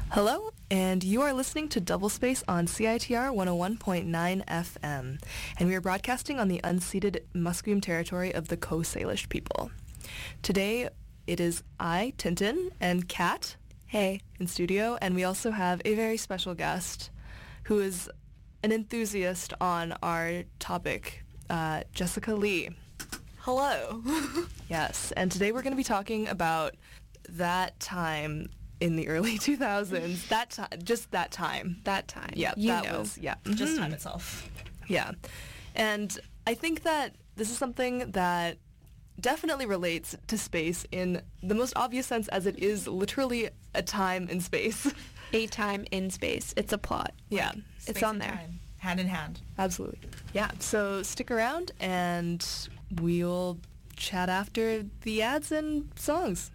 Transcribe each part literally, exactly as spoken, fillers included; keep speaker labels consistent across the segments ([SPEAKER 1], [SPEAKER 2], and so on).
[SPEAKER 1] Hello, and you are listening to Double Space on C I T R one oh one point nine F M, and we are broadcasting on the unceded Musqueam territory of the Coast Salish people. Today, it is I, Tintin, and Kat, hey, in studio, and we also have a very special guest who is an enthusiast on our topic, uh, Jessica Lee.
[SPEAKER 2] Hello.
[SPEAKER 1] Yes, and today we're going to be talking about that time in the early two thousands. That time, just that time.
[SPEAKER 2] That time.
[SPEAKER 1] Yeah,
[SPEAKER 2] you
[SPEAKER 1] that
[SPEAKER 2] know.
[SPEAKER 1] was, yeah.
[SPEAKER 2] Just
[SPEAKER 1] Mhm.
[SPEAKER 2] time itself.
[SPEAKER 1] Yeah. And I think that this is something that definitely relates to space in the most obvious sense, as it is literally a time in space.
[SPEAKER 2] A time in space. It's a plot.
[SPEAKER 1] Yeah.
[SPEAKER 2] Like,
[SPEAKER 3] Space
[SPEAKER 2] it's on
[SPEAKER 3] and
[SPEAKER 2] there.
[SPEAKER 3] time, hand in hand.
[SPEAKER 1] Absolutely. Yeah. So stick around and we'll chat after the ads and songs.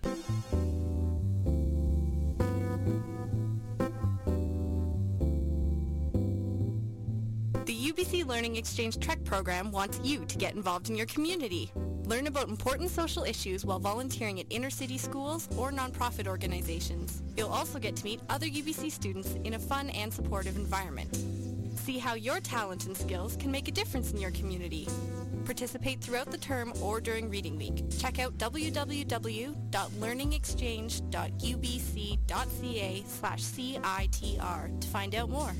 [SPEAKER 4] The U B C Learning Exchange Trek program wants you to get involved in your community. Learn about important social issues while volunteering at inner-city schools or nonprofit organizations. You'll also get to meet other U B C students in a fun and supportive environment. See how your talent and skills can make a difference in your community. Participate throughout the term or during Reading Week. Check out w w w dot learning exchange dot u b c dot c a slash C I T R to find out more.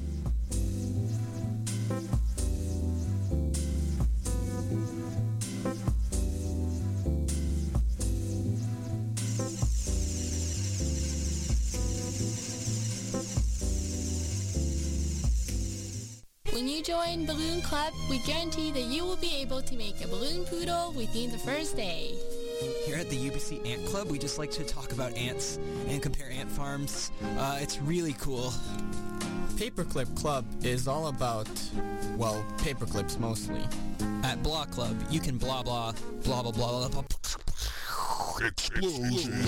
[SPEAKER 5] When you join Balloon Club, we guarantee that you will be able to make a balloon poodle within the first day.
[SPEAKER 6] Here at the U B C Ant Club, we just like to talk about ants and compare ant farms. Uh, it's really cool.
[SPEAKER 7] Paperclip Club is all about, well, paperclips mostly.
[SPEAKER 6] At Blah Club, you can blah blah, blah blah blah blah blah. Explosion.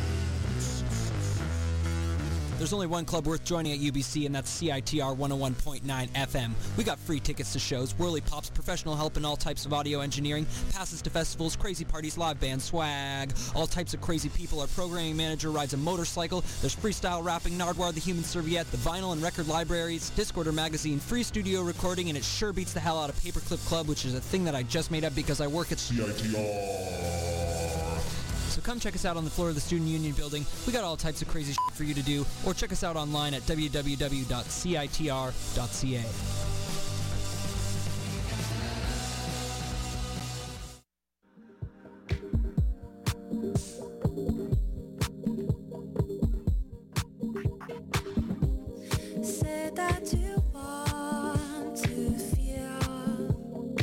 [SPEAKER 6] There's only one club worth joining at U B C, and that's C I T R one oh one point nine F M. We got free tickets to shows, whirly pops, professional help in all types of audio engineering, passes to festivals, crazy parties, live band, swag, all types of crazy people. Our programming manager rides a motorcycle. There's freestyle rapping, Nardwar the Human Serviette, the vinyl and record libraries, Discorder magazine, free studio recording, and it sure beats the hell out of Paperclip Club, which is a thing that I just made up because I work at C I T R. So come check us out on the floor of the Student Union building. We got all types of crazy shit for you to do. Or check us out online at w w w dot c i t r dot c a.
[SPEAKER 8] Say that you want to feel.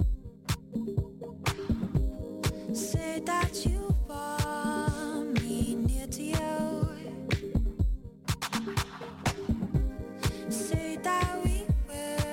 [SPEAKER 8] Say that you want me near to you. Say that we will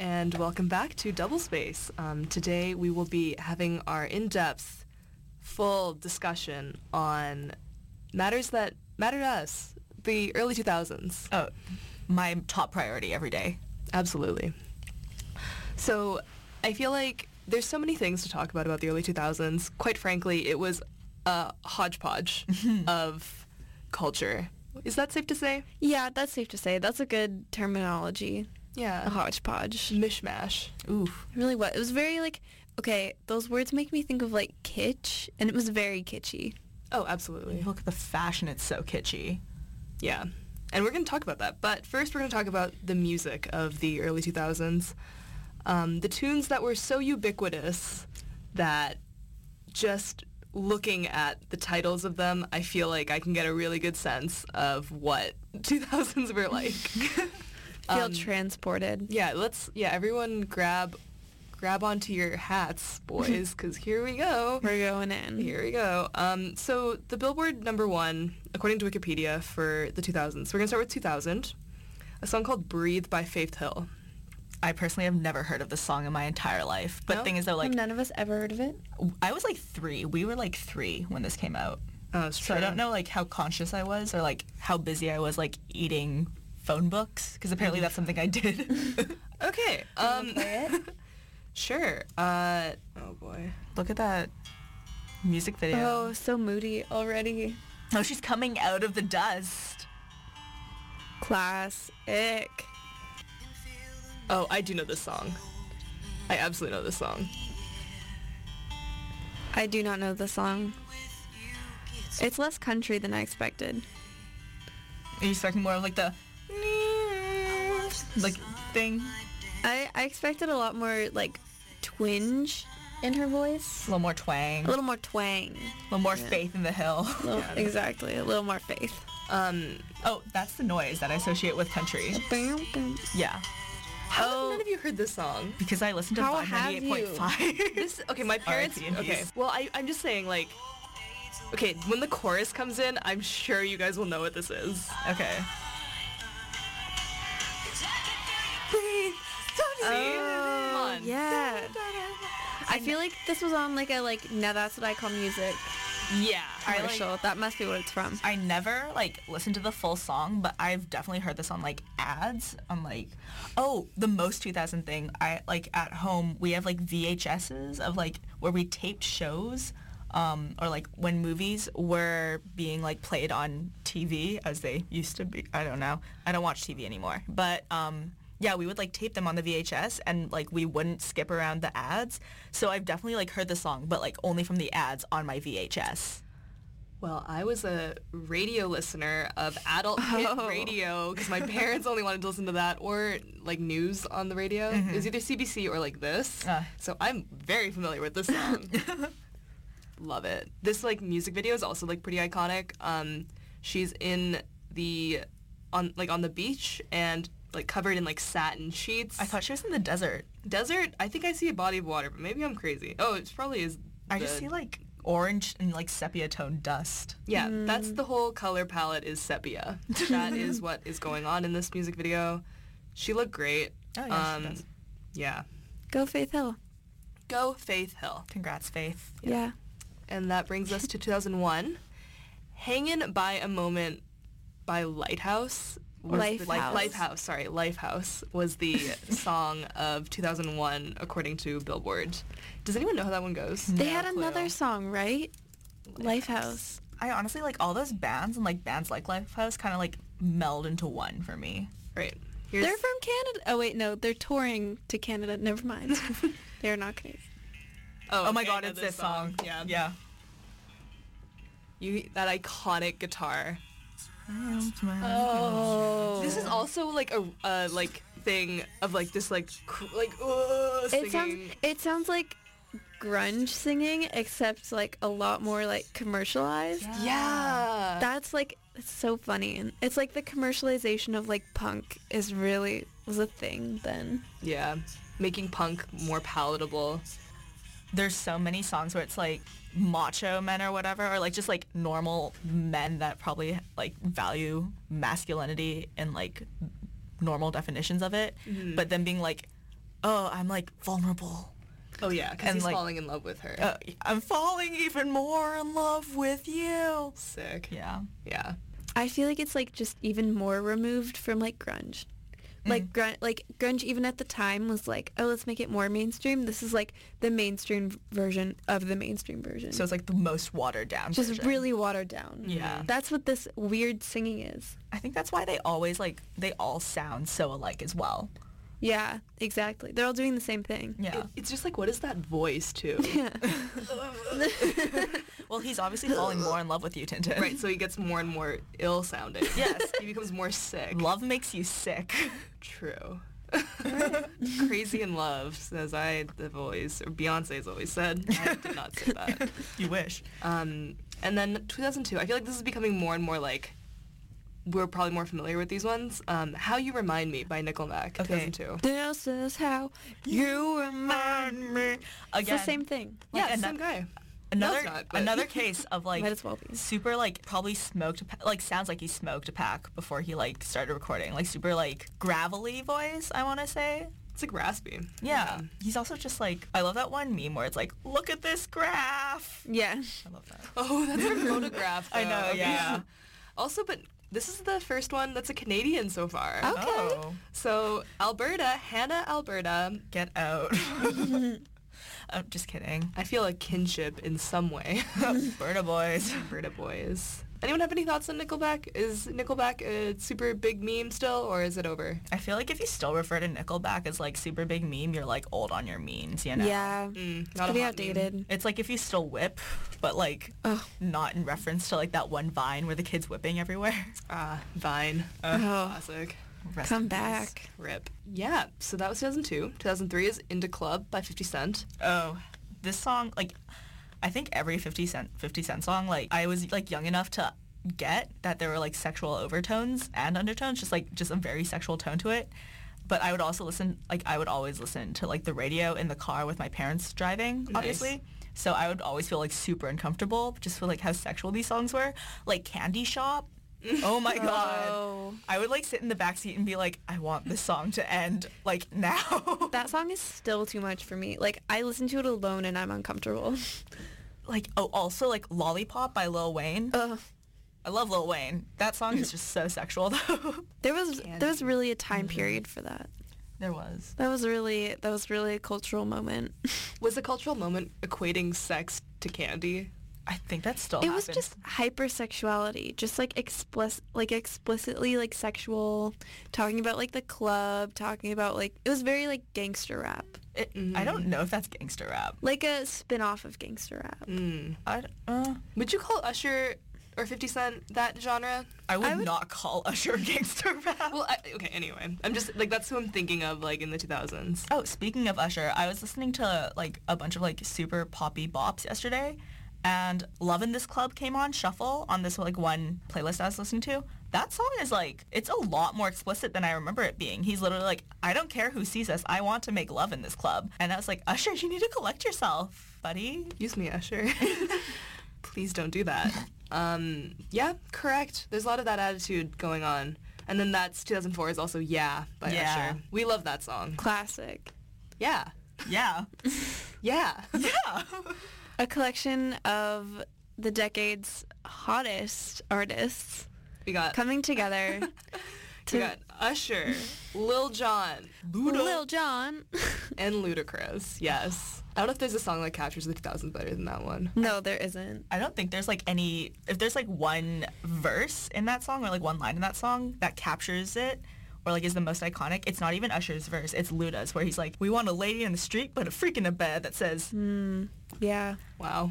[SPEAKER 1] and welcome back to Double Space. Um, today we will be having our in-depth, full discussion on matters that matter to us, the early two thousands.
[SPEAKER 3] Oh, my top priority every day.
[SPEAKER 1] Absolutely. So I feel like there's so many things to talk about about the early two thousands. Quite frankly, it was a hodgepodge of culture. Is that safe to say?
[SPEAKER 2] Yeah, that's safe to say. That's a good terminology.
[SPEAKER 1] Yeah.
[SPEAKER 2] A hodgepodge.
[SPEAKER 1] Mishmash.
[SPEAKER 3] Oof.
[SPEAKER 2] It really was. It was very like, okay, those words make me think of like kitsch, and it was very kitschy.
[SPEAKER 1] Oh, absolutely.
[SPEAKER 3] Look at the fashion. It's so kitschy.
[SPEAKER 1] Yeah. And we're going to talk about that. But first we're going to talk about the music of the early two thousands. Um, the tunes that were so ubiquitous that just looking at the titles of them, I feel like I can get a really good sense of what two thousands were like.
[SPEAKER 2] Feel
[SPEAKER 1] Um,
[SPEAKER 2] transported.
[SPEAKER 1] Yeah, let's, yeah, everyone grab grab onto your hats, boys, because here we go.
[SPEAKER 2] We're going in.
[SPEAKER 1] Here we go. Um, so the Billboard number one, according to Wikipedia, for the two thousands. We're going to start with two thousand, a song called Breathe by Faith Hill.
[SPEAKER 3] I personally have never heard of this song in my entire life. But
[SPEAKER 1] No?
[SPEAKER 3] thing is though, like,
[SPEAKER 2] Have none of us ever heard of it?
[SPEAKER 3] I was like three. We were like three when this came out.
[SPEAKER 1] Oh, that's
[SPEAKER 3] So I don't know like how conscious I was or like how busy I was like eating phone books because apparently that's something I did.
[SPEAKER 1] Okay. Um, sure. Uh, oh, boy.
[SPEAKER 3] Look at that music video.
[SPEAKER 2] Oh, so moody already.
[SPEAKER 3] Oh, she's coming out of the dust.
[SPEAKER 2] Classic.
[SPEAKER 1] Oh, I do know this song. I absolutely know this song.
[SPEAKER 2] I do not know the song. It's less country than I expected.
[SPEAKER 3] Are you expecting more of like the like thing?
[SPEAKER 2] I, I expected a lot more like twinge in her voice.
[SPEAKER 3] A little more twang.
[SPEAKER 2] A little more twang.
[SPEAKER 3] A little more
[SPEAKER 2] Yeah.
[SPEAKER 3] faith in the hill.
[SPEAKER 2] A little- Exactly. A little more faith.
[SPEAKER 1] Um,
[SPEAKER 3] Oh, that's the noise that I associate with country. Yeah.
[SPEAKER 1] how
[SPEAKER 2] Oh.
[SPEAKER 1] have none of you heard this song?
[SPEAKER 3] Because I listened to
[SPEAKER 2] How
[SPEAKER 3] five
[SPEAKER 2] have
[SPEAKER 3] ninety-eight point five.
[SPEAKER 1] This, okay, my parents,
[SPEAKER 3] R I P in
[SPEAKER 1] okay,
[SPEAKER 3] peace.
[SPEAKER 1] well, I, I'm just saying, like, okay, when the chorus comes in, I'm sure you guys will know what this is.
[SPEAKER 3] Okay.
[SPEAKER 1] Come on.
[SPEAKER 2] Yeah. I feel like this was on like a like now that's what I call music
[SPEAKER 1] Yeah.
[SPEAKER 3] I like-
[SPEAKER 2] commercial. That must be what it's from.
[SPEAKER 3] I never like listened to the full song, but I've definitely heard this on like ads. On like, oh, the most two thousand thing. I like at home we have like V H S's of like where we taped shows, um, or like when movies were being like played on T V as they used to be. I don't know. I don't watch T V anymore, but um. Yeah, we would like tape them on the V H S and like we wouldn't skip around the ads. So I've definitely like heard the song, but like only from the ads on my V H S.
[SPEAKER 1] Well, I was a radio listener of adult hit
[SPEAKER 2] Oh.
[SPEAKER 1] radio because my parents only wanted to listen to that or like news on the radio. It was either C B C or like this.
[SPEAKER 3] Uh.
[SPEAKER 1] So I'm very familiar with this song. Love it. This like music video is also like pretty iconic. Um, she's in the on like on the beach and like covered in like satin sheets.
[SPEAKER 3] I thought she was in the desert.
[SPEAKER 1] Desert. I think I see a body of water, but maybe I'm crazy. Oh, it probably is.
[SPEAKER 3] I just
[SPEAKER 1] the-
[SPEAKER 3] see like orange and like sepia tone dust.
[SPEAKER 1] Yeah, that's the whole color palette is sepia. That is what is going on in this music video. She looked great.
[SPEAKER 3] Oh, yeah, she
[SPEAKER 1] um,
[SPEAKER 3] does.
[SPEAKER 1] yeah.
[SPEAKER 2] Go Faith Hill.
[SPEAKER 1] Go Faith Hill.
[SPEAKER 3] Congrats, Faith.
[SPEAKER 2] Yeah.
[SPEAKER 1] And that brings us to two thousand one. Hangin' by a Moment by Lighthouse. was the-
[SPEAKER 2] Lifehouse.
[SPEAKER 1] Lifehouse, sorry. Lifehouse was the song of two thousand one according to Billboard. Does anyone know how that one goes?
[SPEAKER 2] They
[SPEAKER 3] No
[SPEAKER 2] had
[SPEAKER 3] clue.
[SPEAKER 2] another song, right? Lifehouse.
[SPEAKER 3] I honestly like all those bands and like bands like Lifehouse kind of like meld into one for me.
[SPEAKER 1] Right. Here's,
[SPEAKER 2] They're from Canada. Oh wait, no, they're touring to Canada. Never mind. They're not Canadian.
[SPEAKER 1] oh,
[SPEAKER 3] Oh my
[SPEAKER 1] okay, I
[SPEAKER 3] god,
[SPEAKER 1] know
[SPEAKER 3] it's
[SPEAKER 1] this
[SPEAKER 3] this song.
[SPEAKER 1] Yeah.
[SPEAKER 3] Yeah.
[SPEAKER 1] You that iconic guitar.
[SPEAKER 2] Oh.
[SPEAKER 1] This is also like a uh, like thing of like this like cr- like uh, singing.
[SPEAKER 2] It sounds. It sounds like grunge singing, except like a lot more like commercialized.
[SPEAKER 1] yeah.
[SPEAKER 2] That's like it's so funny, and it's like the commercialization of like punk is really was a thing then.
[SPEAKER 1] yeah. Making punk more palatable.
[SPEAKER 3] There's so many songs where it's like macho men or whatever, or like just like normal men that probably like value masculinity and like normal definitions of it, but then being like, oh, I'm like vulnerable.
[SPEAKER 1] Oh yeah, because
[SPEAKER 3] And,
[SPEAKER 1] he's
[SPEAKER 3] like,
[SPEAKER 1] falling in love with her.
[SPEAKER 3] Uh, I'm falling even more in love with you.
[SPEAKER 1] Sick.
[SPEAKER 3] Yeah.
[SPEAKER 1] Yeah.
[SPEAKER 2] I feel like it's like just even more removed from like grunge. Like grunge, like grunge even at the time was like, oh, let's make it more mainstream. This is like the mainstream version of the mainstream version.
[SPEAKER 3] So it's like the most watered down
[SPEAKER 2] just
[SPEAKER 3] version.
[SPEAKER 2] really watered down.
[SPEAKER 3] Yeah.
[SPEAKER 2] That's what this weird singing is.
[SPEAKER 3] I think that's why they always like, they all sound so alike as well.
[SPEAKER 2] Yeah, exactly. They're all doing the same thing.
[SPEAKER 3] Yeah.
[SPEAKER 1] It- it's just like, what is that voice too?
[SPEAKER 2] Yeah.
[SPEAKER 3] Well, he's obviously falling more in love with you, Tintin.
[SPEAKER 1] Right, so he gets more and more ill sounding.
[SPEAKER 3] Yes.
[SPEAKER 1] He becomes more sick.
[SPEAKER 3] Love makes you sick.
[SPEAKER 1] True. Crazy in love, as I have always, or Beyonce has always said. I did not say that.
[SPEAKER 3] You wish.
[SPEAKER 1] Um, and then two thousand two, I feel like this is becoming more and more like, we're probably more familiar with these ones. Um, How You Remind Me by Nickelback, two thousand two.
[SPEAKER 2] This is how you remind me.
[SPEAKER 3] Again,
[SPEAKER 2] It's the same thing.
[SPEAKER 3] Like,
[SPEAKER 1] Yeah,
[SPEAKER 3] ano-
[SPEAKER 1] same guy.
[SPEAKER 3] Another
[SPEAKER 1] it's not, but-
[SPEAKER 3] another case of like
[SPEAKER 2] Might as well be.
[SPEAKER 3] super like probably smoked a pa- like sounds like he smoked a pack before he like started recording, like super like gravelly voice, I want to say.
[SPEAKER 1] It's like raspy.
[SPEAKER 3] Yeah. He's also just like, I love that one meme where it's like, look at this graph.
[SPEAKER 2] Yeah.
[SPEAKER 3] I love that.
[SPEAKER 1] Oh, that's her photograph.
[SPEAKER 3] I know,
[SPEAKER 1] though.
[SPEAKER 3] yeah.
[SPEAKER 1] Also, but this is the first one that's a Canadian so far.
[SPEAKER 2] Okay.
[SPEAKER 3] Oh,
[SPEAKER 1] So Alberta, Hannah, Alberta.
[SPEAKER 3] get out. I'm just kidding.
[SPEAKER 1] I feel a kinship in some way.
[SPEAKER 3] Berta boys.
[SPEAKER 1] Alberta boys. Anyone have any thoughts on Nickelback? Is Nickelback a super big meme still, or is it over?
[SPEAKER 3] I feel like if you still refer to Nickelback as like super big meme, you're like old on your memes, you know?
[SPEAKER 2] Yeah.
[SPEAKER 1] Mm, not
[SPEAKER 2] Pretty
[SPEAKER 1] a hot meme.
[SPEAKER 2] outdated.
[SPEAKER 3] It's like if you still whip, but like
[SPEAKER 2] Oh.
[SPEAKER 3] not in reference to like that one Vine where the kid's whipping everywhere.
[SPEAKER 1] Ah, Vine.
[SPEAKER 2] Oh.
[SPEAKER 1] Classic.
[SPEAKER 3] Rest
[SPEAKER 2] Come
[SPEAKER 3] in peace.
[SPEAKER 2] back.
[SPEAKER 1] Rip. Yeah, so that was two thousand two. two thousand three is Into Club by fifty Cent.
[SPEAKER 3] Oh, this song, like, I think every fifty Cent fifty Cent song, like, I was like young enough to get that there were like sexual overtones and undertones, just like just a very sexual tone to it. But I would also listen, like, I would always listen to like the radio in the car with my parents driving,
[SPEAKER 1] Nice.
[SPEAKER 3] obviously. So I would always feel like super uncomfortable just for like how sexual these songs were. Like Candy Shop. Oh my god.
[SPEAKER 2] Oh.
[SPEAKER 3] I would like sit in the backseat and be like, I want this song to end like now.
[SPEAKER 2] That song is still too much for me. Like, I listen to it alone and I'm uncomfortable.
[SPEAKER 3] Like, oh, also like Lollipop by Lil Wayne.
[SPEAKER 2] Ugh.
[SPEAKER 3] I love Lil Wayne. That song is just so sexual though.
[SPEAKER 2] There was there was really a time period for that.
[SPEAKER 3] There was.
[SPEAKER 2] That was really that was really a cultural moment.
[SPEAKER 1] Was the cultural moment equating sex to candy?
[SPEAKER 3] I think that still
[SPEAKER 2] It
[SPEAKER 3] happens.
[SPEAKER 2] was just hypersexuality, just like explicit, like explicitly like sexual, talking about like the club, talking about like it was very like gangster rap,
[SPEAKER 3] It, I don't know if that's gangster rap.
[SPEAKER 2] like a spin-off of gangster rap.
[SPEAKER 1] Mm.
[SPEAKER 3] I, d- uh,
[SPEAKER 1] Would you call Usher or fifty Cent that genre?
[SPEAKER 3] I would,
[SPEAKER 2] I would-
[SPEAKER 3] not call Usher gangster rap.
[SPEAKER 1] Well, I, okay, anyway. I'm just, like, that's who I'm thinking of, like, in the two thousands.
[SPEAKER 3] Oh, speaking of Usher, I was listening to like a bunch of like super poppy bops yesterday, and Lovin' This Club came on shuffle on this like one playlist I was listening to. That song is like, it's a lot more explicit than I remember it being. He's literally like, I don't care who sees us, I want to make love in this club. And I was like, Usher, you need to collect yourself, buddy.
[SPEAKER 1] Use me, Usher. Please don't do that. Um, yeah, correct. There's a lot of that attitude going on. And then that's two thousand four is also Yeah by
[SPEAKER 3] Yeah.
[SPEAKER 1] Usher. We love that song.
[SPEAKER 2] Classic.
[SPEAKER 1] Yeah.
[SPEAKER 3] Yeah.
[SPEAKER 1] Yeah.
[SPEAKER 3] Yeah.
[SPEAKER 2] A collection of the decade's hottest artists
[SPEAKER 1] We got
[SPEAKER 2] coming together to
[SPEAKER 1] we got Usher, Lil Jon,
[SPEAKER 2] Lil Jon.
[SPEAKER 1] and Ludacris. Yes. I don't know if there's a song that captures the two thousands better than that one.
[SPEAKER 2] No, there isn't.
[SPEAKER 3] I don't think there's like any, if there's like one verse in that song or like one line in that song that captures it or like is the most iconic, it's not even Usher's verse, it's Luda's, where he's like, we want a lady in the street but a freak in a bed that says,
[SPEAKER 2] Mm, yeah.
[SPEAKER 1] Wow.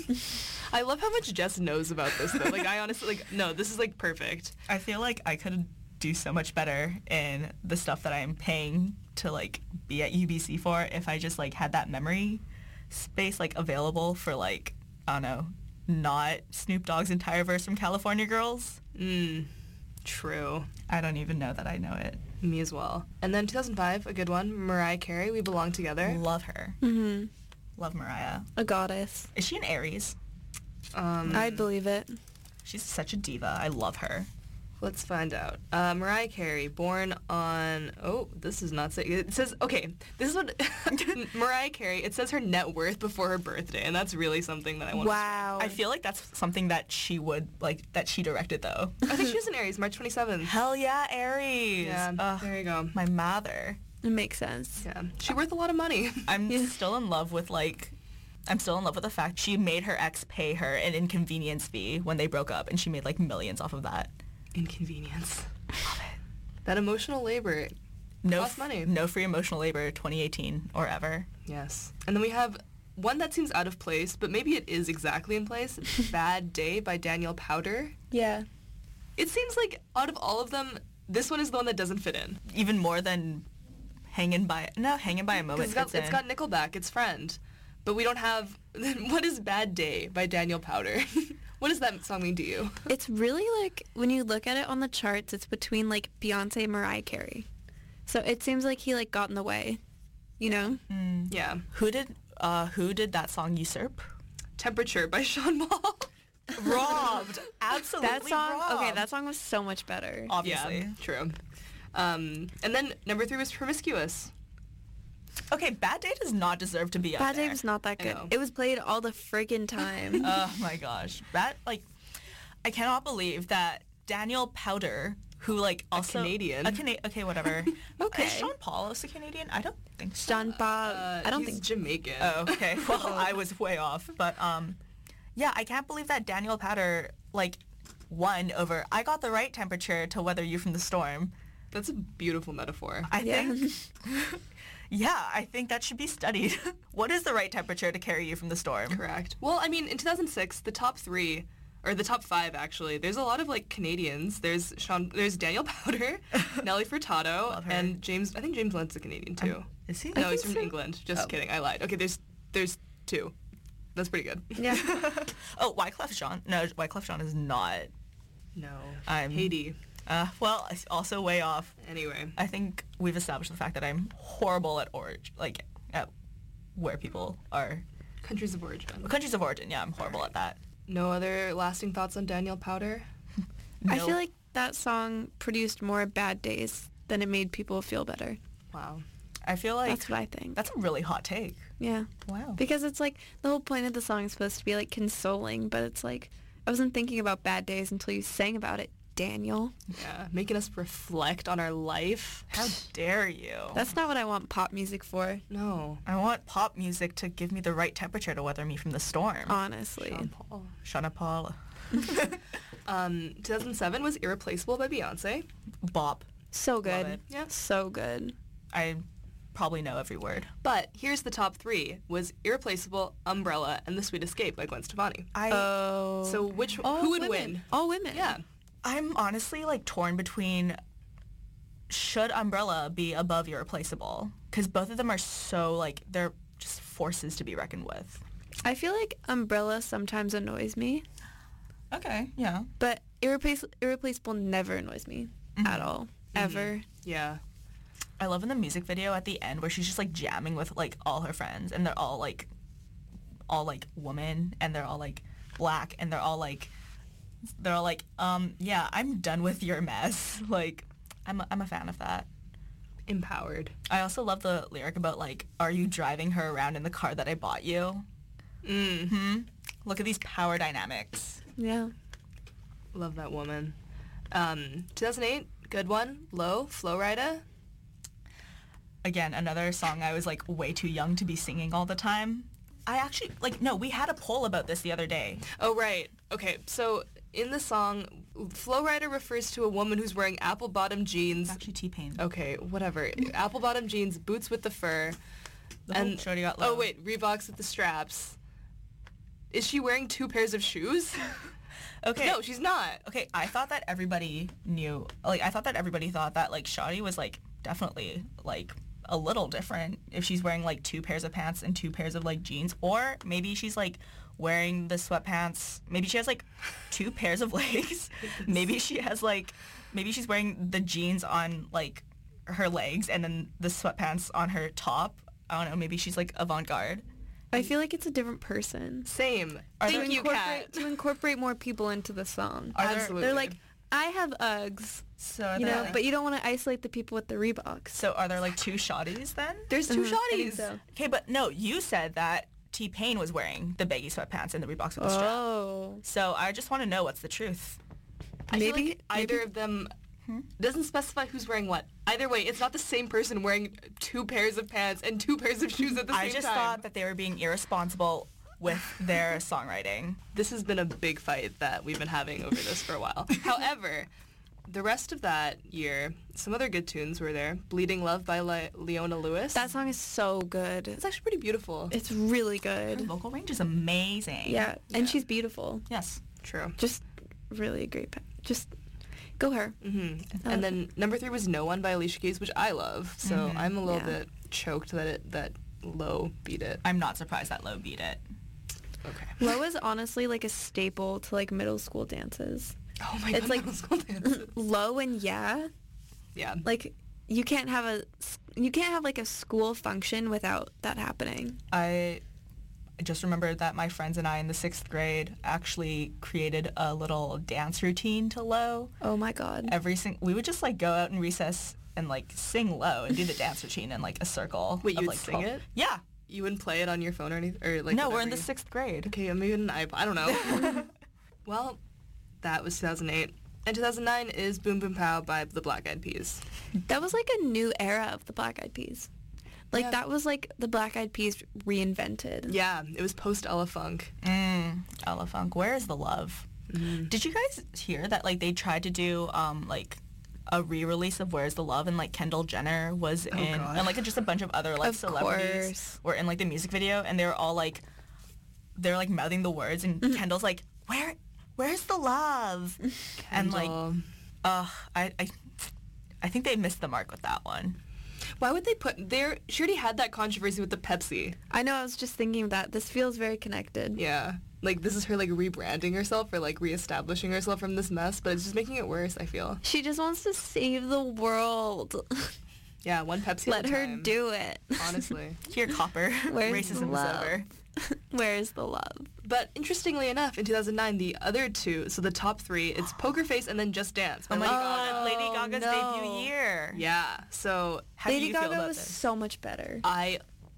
[SPEAKER 1] I love how much Jess knows about this though. Like I honestly like no, this is like perfect.
[SPEAKER 3] I feel like I could do so much better in the stuff that I'm paying to like be at U B C for if I just like had that memory space like available for like, I don't know, not Snoop Dogg's entire verse from California Girls.
[SPEAKER 1] Mm. True.
[SPEAKER 3] I don't even know that I know it.
[SPEAKER 1] Me as well. And then two thousand five, a good one, Mariah Carey, We Belong Together.
[SPEAKER 3] Love her.
[SPEAKER 2] hmm
[SPEAKER 3] Love Mariah.
[SPEAKER 2] A goddess.
[SPEAKER 3] Is she an Aries?
[SPEAKER 1] Um,
[SPEAKER 2] I'd believe it.
[SPEAKER 3] She's such a diva. I love her.
[SPEAKER 1] Let's find out. Uh, Mariah Carey, born on... Oh, this is not... Say, it says... Okay, this is what... Mariah Carey, it says her net worth before her birthday, and that's really something that I want
[SPEAKER 2] Wow.
[SPEAKER 3] I feel like that's something that she would, like, that she directed, though.
[SPEAKER 1] to... I think she was in Aries, March twenty-seventh.
[SPEAKER 3] Hell yeah, Aries.
[SPEAKER 1] Yeah,
[SPEAKER 3] Ugh,
[SPEAKER 1] there you go.
[SPEAKER 3] my mother.
[SPEAKER 2] It makes sense.
[SPEAKER 1] Yeah, she's worth a lot of money.
[SPEAKER 3] I'm still in love with, like... I'm still in love with the fact she made her ex pay her an inconvenience fee when they broke up, and she made, like, millions off of that.
[SPEAKER 1] Inconvenience. Love it. That emotional labor.
[SPEAKER 3] No,
[SPEAKER 1] Costs money.
[SPEAKER 3] no free emotional labor twenty eighteen or ever.
[SPEAKER 1] Yes. And then we have one that seems out of place, but maybe it is exactly in place. Bad Day by Danielle Powter.
[SPEAKER 2] Yeah.
[SPEAKER 1] It seems like out of all of them, this one is the one that doesn't fit in.
[SPEAKER 3] Even more than hanging by... No, hanging by a
[SPEAKER 1] 'Cause
[SPEAKER 3] moment
[SPEAKER 1] It's got,
[SPEAKER 3] fits
[SPEAKER 1] it's
[SPEAKER 3] in.
[SPEAKER 1] got Nickelback, its friend. But we don't have... What is Bad Day by Danielle Powter? What does that song mean to you?
[SPEAKER 2] It's really like, when you look at it on the charts, it's between like Beyonce and Mariah Carey. So it seems like he like got in the way, you know?
[SPEAKER 3] Mm.
[SPEAKER 1] Yeah.
[SPEAKER 3] Who did uh, who did that song Usurp?
[SPEAKER 1] Temperature by Sean Paul.
[SPEAKER 3] Robbed. Absolutely
[SPEAKER 2] That song,
[SPEAKER 3] robbed.
[SPEAKER 2] okay, that song was so much better.
[SPEAKER 3] Obviously.
[SPEAKER 1] Yeah, true. Um, and then number three was Promiscuous.
[SPEAKER 3] Okay, Bad Day does not deserve to be up
[SPEAKER 2] Bad
[SPEAKER 3] there.
[SPEAKER 2] Day was not that
[SPEAKER 1] I
[SPEAKER 2] good.
[SPEAKER 1] know.
[SPEAKER 2] It was played all the friggin' time.
[SPEAKER 3] Oh my gosh. Bad, like, I cannot believe that Danielle Powter, who, like, also...
[SPEAKER 1] Canadian.
[SPEAKER 3] A Cana- Okay, whatever.
[SPEAKER 2] Okay.
[SPEAKER 3] Is Sean Paul also Canadian? I don't think so.
[SPEAKER 2] Sean Paul,
[SPEAKER 1] Uh,
[SPEAKER 2] I don't
[SPEAKER 1] he's
[SPEAKER 2] think...
[SPEAKER 1] Jamaican.
[SPEAKER 3] Oh, okay. Well, I was way off. But, um, yeah, I can't believe that Danielle Powter, like, won over... I got the right temperature to weather you from the storm.
[SPEAKER 1] That's a beautiful metaphor.
[SPEAKER 3] I
[SPEAKER 2] Yeah.
[SPEAKER 3] think... Yeah, I think that should be studied. What is the right temperature to carry you from the storm?
[SPEAKER 1] Correct. Well, I mean, in two thousand six, the top three, or the top five actually, there's a lot of like Canadians. There's Sean, there's Danielle Powter, Nelly Furtado,
[SPEAKER 3] Love her.
[SPEAKER 1] and James. I think James Blunt's a Canadian too.
[SPEAKER 3] Is he?
[SPEAKER 1] no,
[SPEAKER 2] I
[SPEAKER 1] he's
[SPEAKER 2] think
[SPEAKER 1] from
[SPEAKER 2] so.
[SPEAKER 1] England. Just
[SPEAKER 2] Oh.
[SPEAKER 1] kidding. I lied. Okay, there's there's two. That's pretty good.
[SPEAKER 2] Yeah.
[SPEAKER 3] Oh, Wyclef Jean. No, Wyclef Jean is not.
[SPEAKER 1] No.
[SPEAKER 3] I'm-
[SPEAKER 1] Haiti.
[SPEAKER 3] Uh, well, it's also way off.
[SPEAKER 1] Anyway.
[SPEAKER 3] I think we've established the fact that I'm horrible at origin, like at where people are.
[SPEAKER 1] Countries of origin.
[SPEAKER 3] Countries of origin, yeah, I'm horrible at that.
[SPEAKER 1] No other lasting thoughts on Danielle Powter?
[SPEAKER 2] I
[SPEAKER 3] No-
[SPEAKER 2] feel like that song produced more bad days than it made people feel better.
[SPEAKER 1] Wow.
[SPEAKER 3] I feel like
[SPEAKER 2] That's what I think.
[SPEAKER 3] that's a really hot take.
[SPEAKER 2] Yeah.
[SPEAKER 3] Wow.
[SPEAKER 2] Because it's like, the whole point of the song is supposed to be like consoling, but it's like, I wasn't thinking about bad days until you sang about it, Daniel.
[SPEAKER 1] Yeah, making us reflect on our life.
[SPEAKER 3] How dare you?
[SPEAKER 2] That's not what I want pop music for,
[SPEAKER 1] No.
[SPEAKER 3] I want pop music to give me the right temperature to weather me from the storm.
[SPEAKER 2] honestly.
[SPEAKER 1] Sean Paul.
[SPEAKER 3] Shana Paul.
[SPEAKER 1] Um, two thousand seven was Irreplaceable by Beyonce.
[SPEAKER 3] Bop.
[SPEAKER 2] So good.
[SPEAKER 3] it.
[SPEAKER 1] Yeah.
[SPEAKER 2] So good.
[SPEAKER 3] I probably know every word.
[SPEAKER 1] But here's the top three was Irreplaceable, Umbrella, and The Sweet Escape by Gwen Stefani.
[SPEAKER 3] I
[SPEAKER 2] Oh.
[SPEAKER 1] So which
[SPEAKER 2] All
[SPEAKER 1] who would
[SPEAKER 2] women.
[SPEAKER 1] win?
[SPEAKER 2] All women.
[SPEAKER 1] Yeah.
[SPEAKER 3] I'm honestly like torn between should Umbrella be above Irreplaceable? Because both of them are so like they're just forces to be reckoned with.
[SPEAKER 2] I feel like Umbrella sometimes annoys me,
[SPEAKER 3] Okay, yeah.
[SPEAKER 2] but Irreplace- Irreplaceable never annoys me at all. Ever.
[SPEAKER 1] Yeah.
[SPEAKER 3] I love in the music video at the end where she's just like jamming with like all her friends and they're all like all like women and they're all like black and they're all like they're all like um yeah, I'm done with your mess. Like I'm a, I'm a fan of that.
[SPEAKER 1] Empowered.
[SPEAKER 3] I also love the lyric about like are you driving her around in the car that I bought you?
[SPEAKER 1] Mm.
[SPEAKER 3] Hmm. Look at these power dynamics.
[SPEAKER 2] Yeah.
[SPEAKER 1] Love that woman. Um, two thousand eight, good one. Low, Flo Rida.
[SPEAKER 3] Again, another song I was like way too young to be singing all the time. I actually like no, we had a poll about this the other day.
[SPEAKER 1] Oh, right. Okay, so in the song, Flo Rida refers to a woman who's wearing apple-bottom jeans.
[SPEAKER 3] Actually T-Pain.
[SPEAKER 1] Okay, whatever. Apple-bottom jeans, boots with the fur.
[SPEAKER 3] The whole
[SPEAKER 1] and
[SPEAKER 3] shorty got low.
[SPEAKER 1] Oh, wait, Reeboks with the straps. Is she wearing two pairs of shoes?
[SPEAKER 3] Okay.
[SPEAKER 1] No, she's not.
[SPEAKER 3] Okay, I thought that everybody knew, like, I thought that everybody thought that, like, Shawty was, like, definitely, like, a little different if she's wearing, like, two pairs of pants and two pairs of, like, jeans. Or maybe she's, like, wearing the sweatpants. Maybe she has, like, two pairs of legs. Maybe she has, like, maybe she's wearing the jeans on, like, her legs and then the sweatpants on her top. I don't know, maybe she's, like, avant-garde.
[SPEAKER 2] I feel like it's a different person.
[SPEAKER 1] Same.
[SPEAKER 3] Are
[SPEAKER 1] Thank
[SPEAKER 3] there-
[SPEAKER 1] you,
[SPEAKER 2] incorporate,
[SPEAKER 1] Kat.
[SPEAKER 2] to incorporate more people into the song.
[SPEAKER 3] Are there-
[SPEAKER 1] Absolutely.
[SPEAKER 2] They're like, I have Uggs,
[SPEAKER 3] So are
[SPEAKER 2] you know,
[SPEAKER 3] there-
[SPEAKER 2] but you don't want to isolate the people with the Reeboks.
[SPEAKER 3] so are there like two shotties then?
[SPEAKER 1] There's two
[SPEAKER 2] Mhm, I think
[SPEAKER 1] shotties.
[SPEAKER 2] so.
[SPEAKER 3] Okay, but no, you said that T-Pain was wearing the baggy sweatpants and the Reeboks with the strap.
[SPEAKER 2] Oh.
[SPEAKER 3] So I just want to know what's the truth.
[SPEAKER 1] I feel
[SPEAKER 2] Maybe-
[SPEAKER 1] like either of them
[SPEAKER 3] Hmm?
[SPEAKER 1] doesn't specify who's wearing what. Either way, it's not the same person wearing two pairs of pants and two pairs of shoes at the
[SPEAKER 3] I
[SPEAKER 1] same
[SPEAKER 3] just
[SPEAKER 1] time.
[SPEAKER 3] thought that they were being irresponsible with their songwriting.
[SPEAKER 1] This has been a big fight that we've been having over this for a while. However, the rest of that year, some other good tunes were there. Bleeding Love by Le- Leona Lewis.
[SPEAKER 2] That song is so good.
[SPEAKER 1] It's actually pretty beautiful.
[SPEAKER 2] It's really
[SPEAKER 3] Her
[SPEAKER 2] good.
[SPEAKER 3] vocal range is amazing.
[SPEAKER 2] Yeah,
[SPEAKER 1] Yeah.
[SPEAKER 2] and she's beautiful.
[SPEAKER 3] Yes.
[SPEAKER 1] True.
[SPEAKER 2] Just really a great. Pa- just go her.
[SPEAKER 1] hmm
[SPEAKER 2] Uh,
[SPEAKER 1] And then number three was No One by Alicia Keys, which I love. So
[SPEAKER 3] Mhm.
[SPEAKER 1] I'm a little
[SPEAKER 2] Yeah.
[SPEAKER 1] bit choked that it that Low beat it.
[SPEAKER 3] I'm not surprised that Low beat it.
[SPEAKER 1] Okay.
[SPEAKER 2] Low is honestly like a staple to like middle school dances.
[SPEAKER 1] Oh my
[SPEAKER 2] It's
[SPEAKER 1] god.
[SPEAKER 2] like-
[SPEAKER 1] middle school dances.
[SPEAKER 2] Low and yeah,
[SPEAKER 1] Yeah.
[SPEAKER 2] like you can't have a s- you can't have like a school function without that happening.
[SPEAKER 3] I just remembered that my friends and I in the sixth grade actually created a little dance routine to Low.
[SPEAKER 2] Oh my god.
[SPEAKER 3] Every sing- we would just like go out in recess and like sing Low and do the dance routine in like a circle.
[SPEAKER 1] Wait,
[SPEAKER 3] of,
[SPEAKER 1] you would
[SPEAKER 3] like,
[SPEAKER 1] sing
[SPEAKER 3] twelve
[SPEAKER 1] it?
[SPEAKER 3] Yeah.
[SPEAKER 1] You wouldn't play it on your phone or anything? Or like
[SPEAKER 3] no, we're in
[SPEAKER 1] whatever
[SPEAKER 3] the
[SPEAKER 1] you-
[SPEAKER 3] sixth grade.
[SPEAKER 1] Okay, I'm even an iPod. I don't know. Well, that was two thousand eight. And two thousand nine is Boom Boom Pow by the Black Eyed Peas.
[SPEAKER 2] That was like a new era of the Black Eyed Peas. Like
[SPEAKER 1] Yeah.
[SPEAKER 2] that was like the Black Eyed Peas reinvented.
[SPEAKER 1] Yeah, it was post Ella Funk.
[SPEAKER 3] Mm, Ella Funk. Where is the love?
[SPEAKER 1] Mm-hmm.
[SPEAKER 3] Did you guys hear that like they tried to do um like a re-release of Where's the Love and like Kendall Jenner was in
[SPEAKER 1] Oh, God.
[SPEAKER 3] and like just a bunch of other like
[SPEAKER 2] Of
[SPEAKER 3] celebrities
[SPEAKER 2] course.
[SPEAKER 3] were in like the music video and they were all like they're like mouthing the words and
[SPEAKER 2] Mm-hmm.
[SPEAKER 3] Kendall's like where where's the love and like
[SPEAKER 1] Kendall.
[SPEAKER 3] uh I, I I think they missed the mark with that one.
[SPEAKER 1] Why would they put there? She already had that controversy with the Pepsi.
[SPEAKER 2] I know, I was just thinking of that. This feels very connected.
[SPEAKER 1] Yeah, like this is her like rebranding herself or like reestablishing herself from this mess, but it's just making it worse. I feel.
[SPEAKER 2] She just wants to save the world.
[SPEAKER 1] Yeah, one Pepsi.
[SPEAKER 2] Let
[SPEAKER 1] at a
[SPEAKER 2] her
[SPEAKER 1] time,
[SPEAKER 2] do it.
[SPEAKER 1] Honestly.
[SPEAKER 3] Here, Copper.
[SPEAKER 2] Where's
[SPEAKER 3] Racism
[SPEAKER 2] the
[SPEAKER 3] is
[SPEAKER 2] love?
[SPEAKER 3] over.
[SPEAKER 2] Where's the love?
[SPEAKER 1] But interestingly enough, in two thousand nine, the other two, so the top three, it's Poker Face and then Just Dance by
[SPEAKER 3] Oh my
[SPEAKER 1] Lady
[SPEAKER 3] god,
[SPEAKER 1] Gaga.
[SPEAKER 3] Lady Gaga's
[SPEAKER 2] no.
[SPEAKER 3] debut year.
[SPEAKER 1] Yeah, so
[SPEAKER 3] How do
[SPEAKER 2] Lady
[SPEAKER 3] you
[SPEAKER 2] Gaga
[SPEAKER 3] feel about
[SPEAKER 2] was
[SPEAKER 3] this?
[SPEAKER 2] so much better.
[SPEAKER 1] I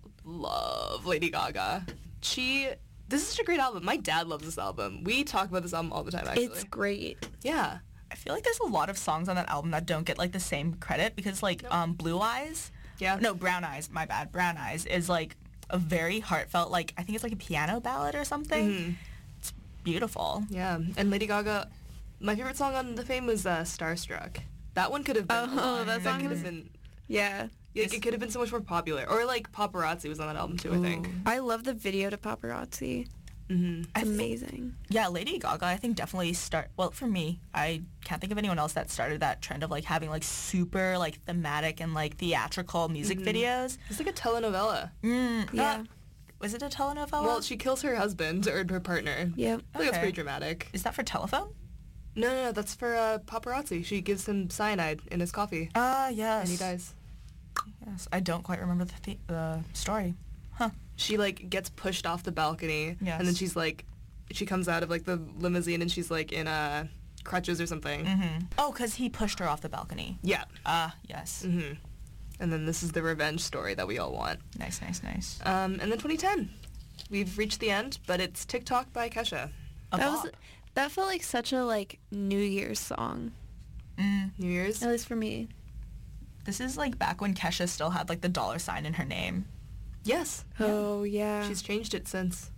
[SPEAKER 1] love Lady Gaga. She, this is such a great album. My dad loves this album. We talk about this album all the time, actually.
[SPEAKER 2] It's great.
[SPEAKER 1] Yeah.
[SPEAKER 3] I feel like there's a lot of songs on that album that don't get like the same credit because like um Blue Eyes,
[SPEAKER 1] Yeah.
[SPEAKER 3] no Brown Eyes, my bad, Brown Eyes is like a very heartfelt like I think it's like a piano ballad or something.
[SPEAKER 1] Mhm.
[SPEAKER 3] It's beautiful.
[SPEAKER 1] Yeah, and Lady Gaga, my favorite song on The Fame was uh, Starstruck. That one could have been,
[SPEAKER 2] Oh, that song
[SPEAKER 1] could
[SPEAKER 2] was-
[SPEAKER 1] have been,
[SPEAKER 2] Yeah.
[SPEAKER 1] like, it could have been so much more popular. Or like Paparazzi was on that album too, I think.
[SPEAKER 2] I love the video to Paparazzi.
[SPEAKER 1] Mm-hmm.
[SPEAKER 2] It's amazing.
[SPEAKER 3] Yeah, Lady Gaga I think definitely start well for me. I can't think of anyone else that started that trend of like having like super like thematic and like theatrical music videos.
[SPEAKER 1] It's like a telenovella.
[SPEAKER 3] Mm,
[SPEAKER 2] Yeah.
[SPEAKER 3] uh, was it a telenovela?
[SPEAKER 1] Well, she kills her husband or her partner.
[SPEAKER 2] Yep.
[SPEAKER 1] I think that's
[SPEAKER 3] Okay.
[SPEAKER 1] pretty dramatic.
[SPEAKER 3] Is that for Telephone?
[SPEAKER 1] No, no, no, that's for uh, Paparazzi. She gives him cyanide in his coffee,
[SPEAKER 3] Ah, yes.
[SPEAKER 1] and he dies.
[SPEAKER 3] Yes, I don't quite remember the th- the story. Huh.
[SPEAKER 1] She like gets pushed off the balcony,
[SPEAKER 3] Yes.
[SPEAKER 1] and then she's like, she comes out of like the limousine, and she's like in uh, crutches or something.
[SPEAKER 3] Mm-hmm. Oh, because he pushed her off the balcony.
[SPEAKER 1] Yeah.
[SPEAKER 3] Ah, yes.
[SPEAKER 1] Mm-hmm. And then this is the revenge story that we all want.
[SPEAKER 3] Nice, nice, nice.
[SPEAKER 1] Um, and then twenty ten, we've reached the end, but it's TikTok by Kesha.
[SPEAKER 3] A
[SPEAKER 2] That was
[SPEAKER 3] bop.
[SPEAKER 2] that felt like such a like New Year's song.
[SPEAKER 3] Mm.
[SPEAKER 1] New Year's.
[SPEAKER 2] At least for me.
[SPEAKER 3] This is like back when Kesha still had like the dollar sign in her name.
[SPEAKER 1] Yes.
[SPEAKER 2] Oh yeah.
[SPEAKER 1] She's changed it since.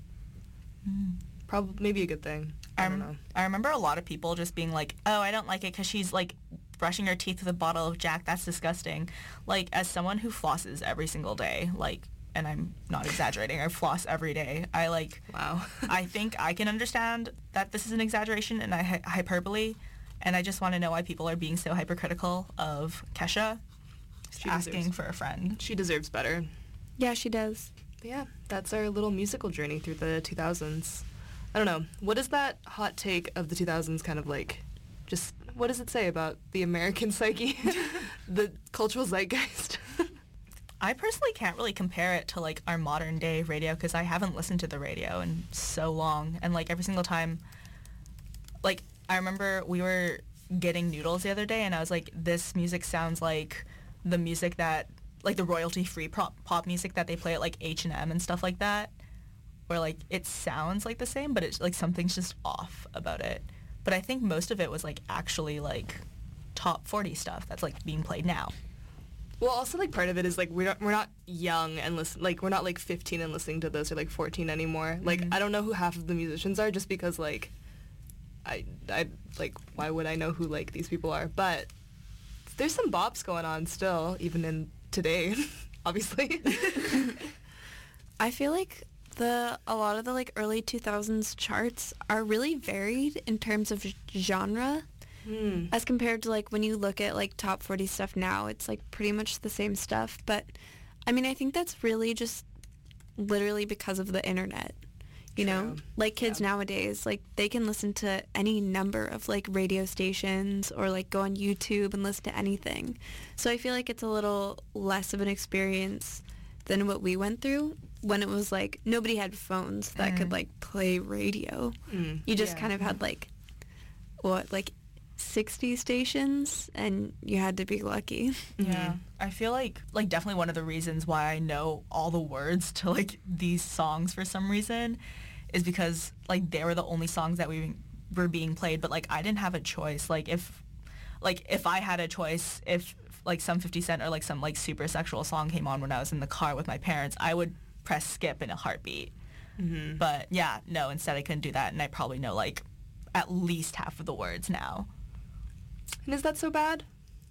[SPEAKER 1] Probably maybe a good thing. I don't
[SPEAKER 3] I'm-
[SPEAKER 1] know.
[SPEAKER 3] I remember a lot of people just being like, "Oh, I don't like it because she's like brushing her teeth with a bottle of Jack. That's disgusting." Like as someone who flosses every single day, like, and I'm not exaggerating, I floss every day. I like.
[SPEAKER 1] Wow.
[SPEAKER 3] I think I can understand that this is an exaggeration and a hy- hyperbole, and I just want to know why people are being so hypercritical of Kesha
[SPEAKER 1] She
[SPEAKER 3] asking
[SPEAKER 1] deserves-
[SPEAKER 3] for a friend.
[SPEAKER 1] She deserves better.
[SPEAKER 2] Yeah, she does.
[SPEAKER 1] But yeah, that's our little musical journey through the two thousands. I don't know. What is that hot take of the two thousands kind of like? Just what does it say about the American psyche? The cultural zeitgeist?
[SPEAKER 3] I personally can't really compare it to like our modern day radio because I haven't listened to the radio in so long, and like every single time, like I remember we were getting noodles the other day, and I was like, this music sounds like the music that, like the royalty-free pop, pop music that they play at like H and M and stuff like that, where like it sounds like the same, but it's like something's just off about it. But I think most of it was like actually like top forty stuff that's like being played now.
[SPEAKER 1] Well, also like part of it is like we're not, we're not young and listen, like we're not like fifteen and listening to this, or like fourteen anymore. Like
[SPEAKER 3] Mhm.
[SPEAKER 1] I don't know who half of the musicians are, just because like I I like why would I know who like these people are? But there's some bops going on still, even in today, obviously.
[SPEAKER 2] I feel like the a lot of the like early two thousands charts are really varied in terms of g- genre.
[SPEAKER 1] Hmm.
[SPEAKER 2] As compared to like when you look at like top forty stuff now, it's like pretty much the same stuff. But I mean, I think that's really just literally because of the internet. You know,
[SPEAKER 1] True.
[SPEAKER 2] like kids nowadays, like they can listen to any number of like radio stations or like go on YouTube and listen to anything. So I feel like it's a little less of an experience than what we went through when it was like nobody had phones that could
[SPEAKER 3] Mhm.
[SPEAKER 2] like play radio.
[SPEAKER 1] Mm.
[SPEAKER 2] You just
[SPEAKER 1] Yeah.
[SPEAKER 2] kind of had like what like sixty stations, and you had to be lucky.
[SPEAKER 3] Yeah, I feel like like definitely one of the reasons why I know all the words to like these songs for some reason is because like they were the only songs that we were being played, but like I didn't have a choice. Like if like if I had a choice, if like some fifty Cent or like some like super sexual song came on when I was in the car with my parents, I would press skip in a heartbeat.
[SPEAKER 1] Mm-hmm.
[SPEAKER 3] But yeah, no, instead I couldn't do that, and I probably know like at least half of the words now.
[SPEAKER 1] And is that so bad?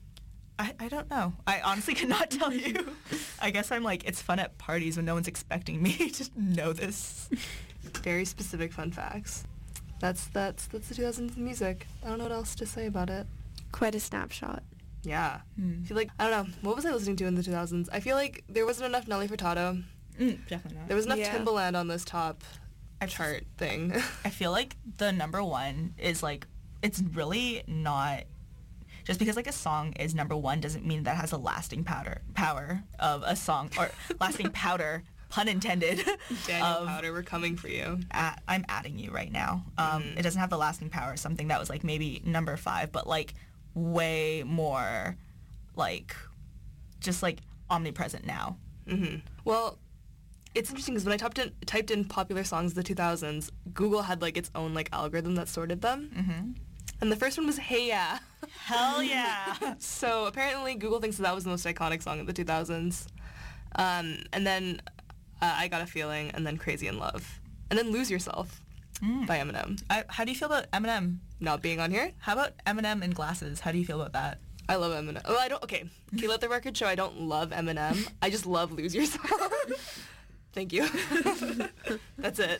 [SPEAKER 3] I, I don't know. I honestly cannot tell you. I guess I'm like, it's fun at parties when no one's expecting me to know this.
[SPEAKER 1] Very specific fun facts. That's that's that's the two thousands music. I don't know what else to say about it.
[SPEAKER 2] Quite a snapshot.
[SPEAKER 1] Yeah.
[SPEAKER 3] Hmm.
[SPEAKER 1] I feel like, I don't know, what was I listening to in the two thousands? I feel like there wasn't enough Nelly Furtado.
[SPEAKER 3] Mm, definitely not.
[SPEAKER 1] There was enough
[SPEAKER 2] Yeah.
[SPEAKER 1] Timbaland on this top chart thing.
[SPEAKER 3] I feel like the number one is like, it's really not, just because like a song is number one doesn't mean that has a lasting powder, power of a song, or lasting powder, pun intended.
[SPEAKER 1] Daniel
[SPEAKER 3] of-
[SPEAKER 1] Powder, we're coming for you.
[SPEAKER 3] at, I'm adding you right now. Um,
[SPEAKER 1] Mhm.
[SPEAKER 3] It doesn't have the lasting power of something that was like maybe number five, but like way more like just like omnipresent now.
[SPEAKER 1] hmm Well, it's interesting because when I typed in, typed in popular songs of the two thousands, Google had like its own like algorithm that sorted them.
[SPEAKER 3] Mm-hmm.
[SPEAKER 1] And the first one was Hey Ya.
[SPEAKER 3] Hell yeah.
[SPEAKER 1] So apparently Google thinks that, that was the most iconic song of the two thousands. Um, and then uh, I Got a Feeling, and then Crazy in Love. And then Lose Yourself
[SPEAKER 3] Mm.
[SPEAKER 1] by Eminem.
[SPEAKER 3] I, how do you feel about Eminem?
[SPEAKER 1] Not being on here?
[SPEAKER 3] How about Eminem in glasses? How do you feel about that?
[SPEAKER 1] I love Eminem. Oh, I don't, okay. Okay, let the record show I don't love Eminem. I just love Lose Yourself. Thank you. That's it.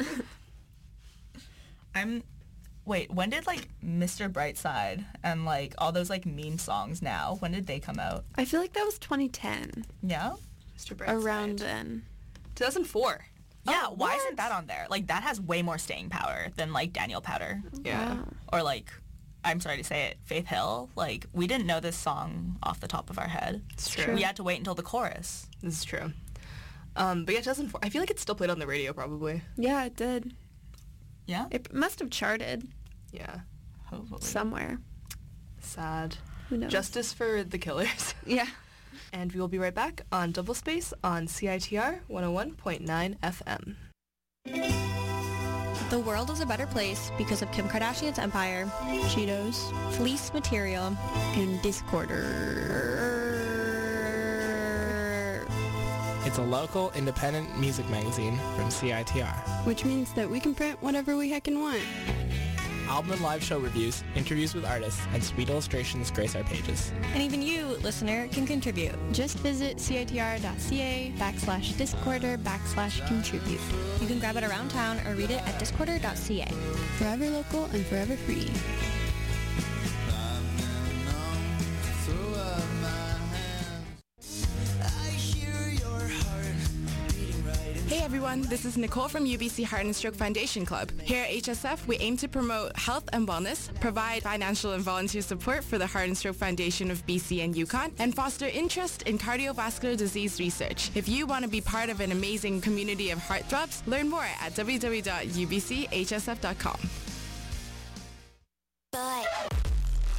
[SPEAKER 3] I'm, wait, when did like Mister Brightside and like all those like meme songs now, when did they come out?
[SPEAKER 2] I feel like that was twenty ten,
[SPEAKER 3] Yeah?
[SPEAKER 1] Mister Brightside.
[SPEAKER 2] around then.
[SPEAKER 1] two thousand four.
[SPEAKER 3] Yeah,
[SPEAKER 1] Oh,
[SPEAKER 3] why
[SPEAKER 1] what?
[SPEAKER 3] isn't that on there? Like that has way more staying power than like Daniel Powder.
[SPEAKER 1] Yeah.
[SPEAKER 2] Wow.
[SPEAKER 3] Or like, I'm sorry to say it, Faith Hill. Like we didn't know this song off the top of our head.
[SPEAKER 1] It's true.
[SPEAKER 3] We had to wait until the chorus.
[SPEAKER 1] This is true. Um, but yeah, two thousand four. I feel like it's still played on the radio, probably.
[SPEAKER 2] Yeah, it did.
[SPEAKER 3] Yeah?
[SPEAKER 2] It must have charted
[SPEAKER 1] Yeah.
[SPEAKER 3] Hopefully.
[SPEAKER 2] somewhere.
[SPEAKER 1] Sad.
[SPEAKER 2] Who knows?
[SPEAKER 1] Justice for the killers.
[SPEAKER 2] Yeah.
[SPEAKER 1] And we will be right back on Double Space on C I T R one oh one point nine F M.
[SPEAKER 9] The world is a better place because of Kim Kardashian's empire, Cheetos, fleece material, and Discorder.
[SPEAKER 7] It's a local independent music magazine from C I T R.
[SPEAKER 10] Which means that we can print whatever we heckin' want.
[SPEAKER 7] Album and live show reviews, interviews with artists, and sweet illustrations grace our pages.
[SPEAKER 9] And even you, listener, can contribute.
[SPEAKER 10] Just visit citr.ca backslash discorder backslash contribute.
[SPEAKER 9] You can grab it around town or read it at discorder dot c a.
[SPEAKER 10] Forever local and forever free.
[SPEAKER 11] Hey everyone, this is Nicole from U B C Heart and Stroke Foundation Club. Here at H S F, we aim to promote health and wellness, provide financial and volunteer support for the Heart and Stroke Foundation of B C and Yukon, and foster interest in cardiovascular disease research. If you want to be part of an amazing community of heartthrobs, learn more at w w w dot u b c h s f dot com.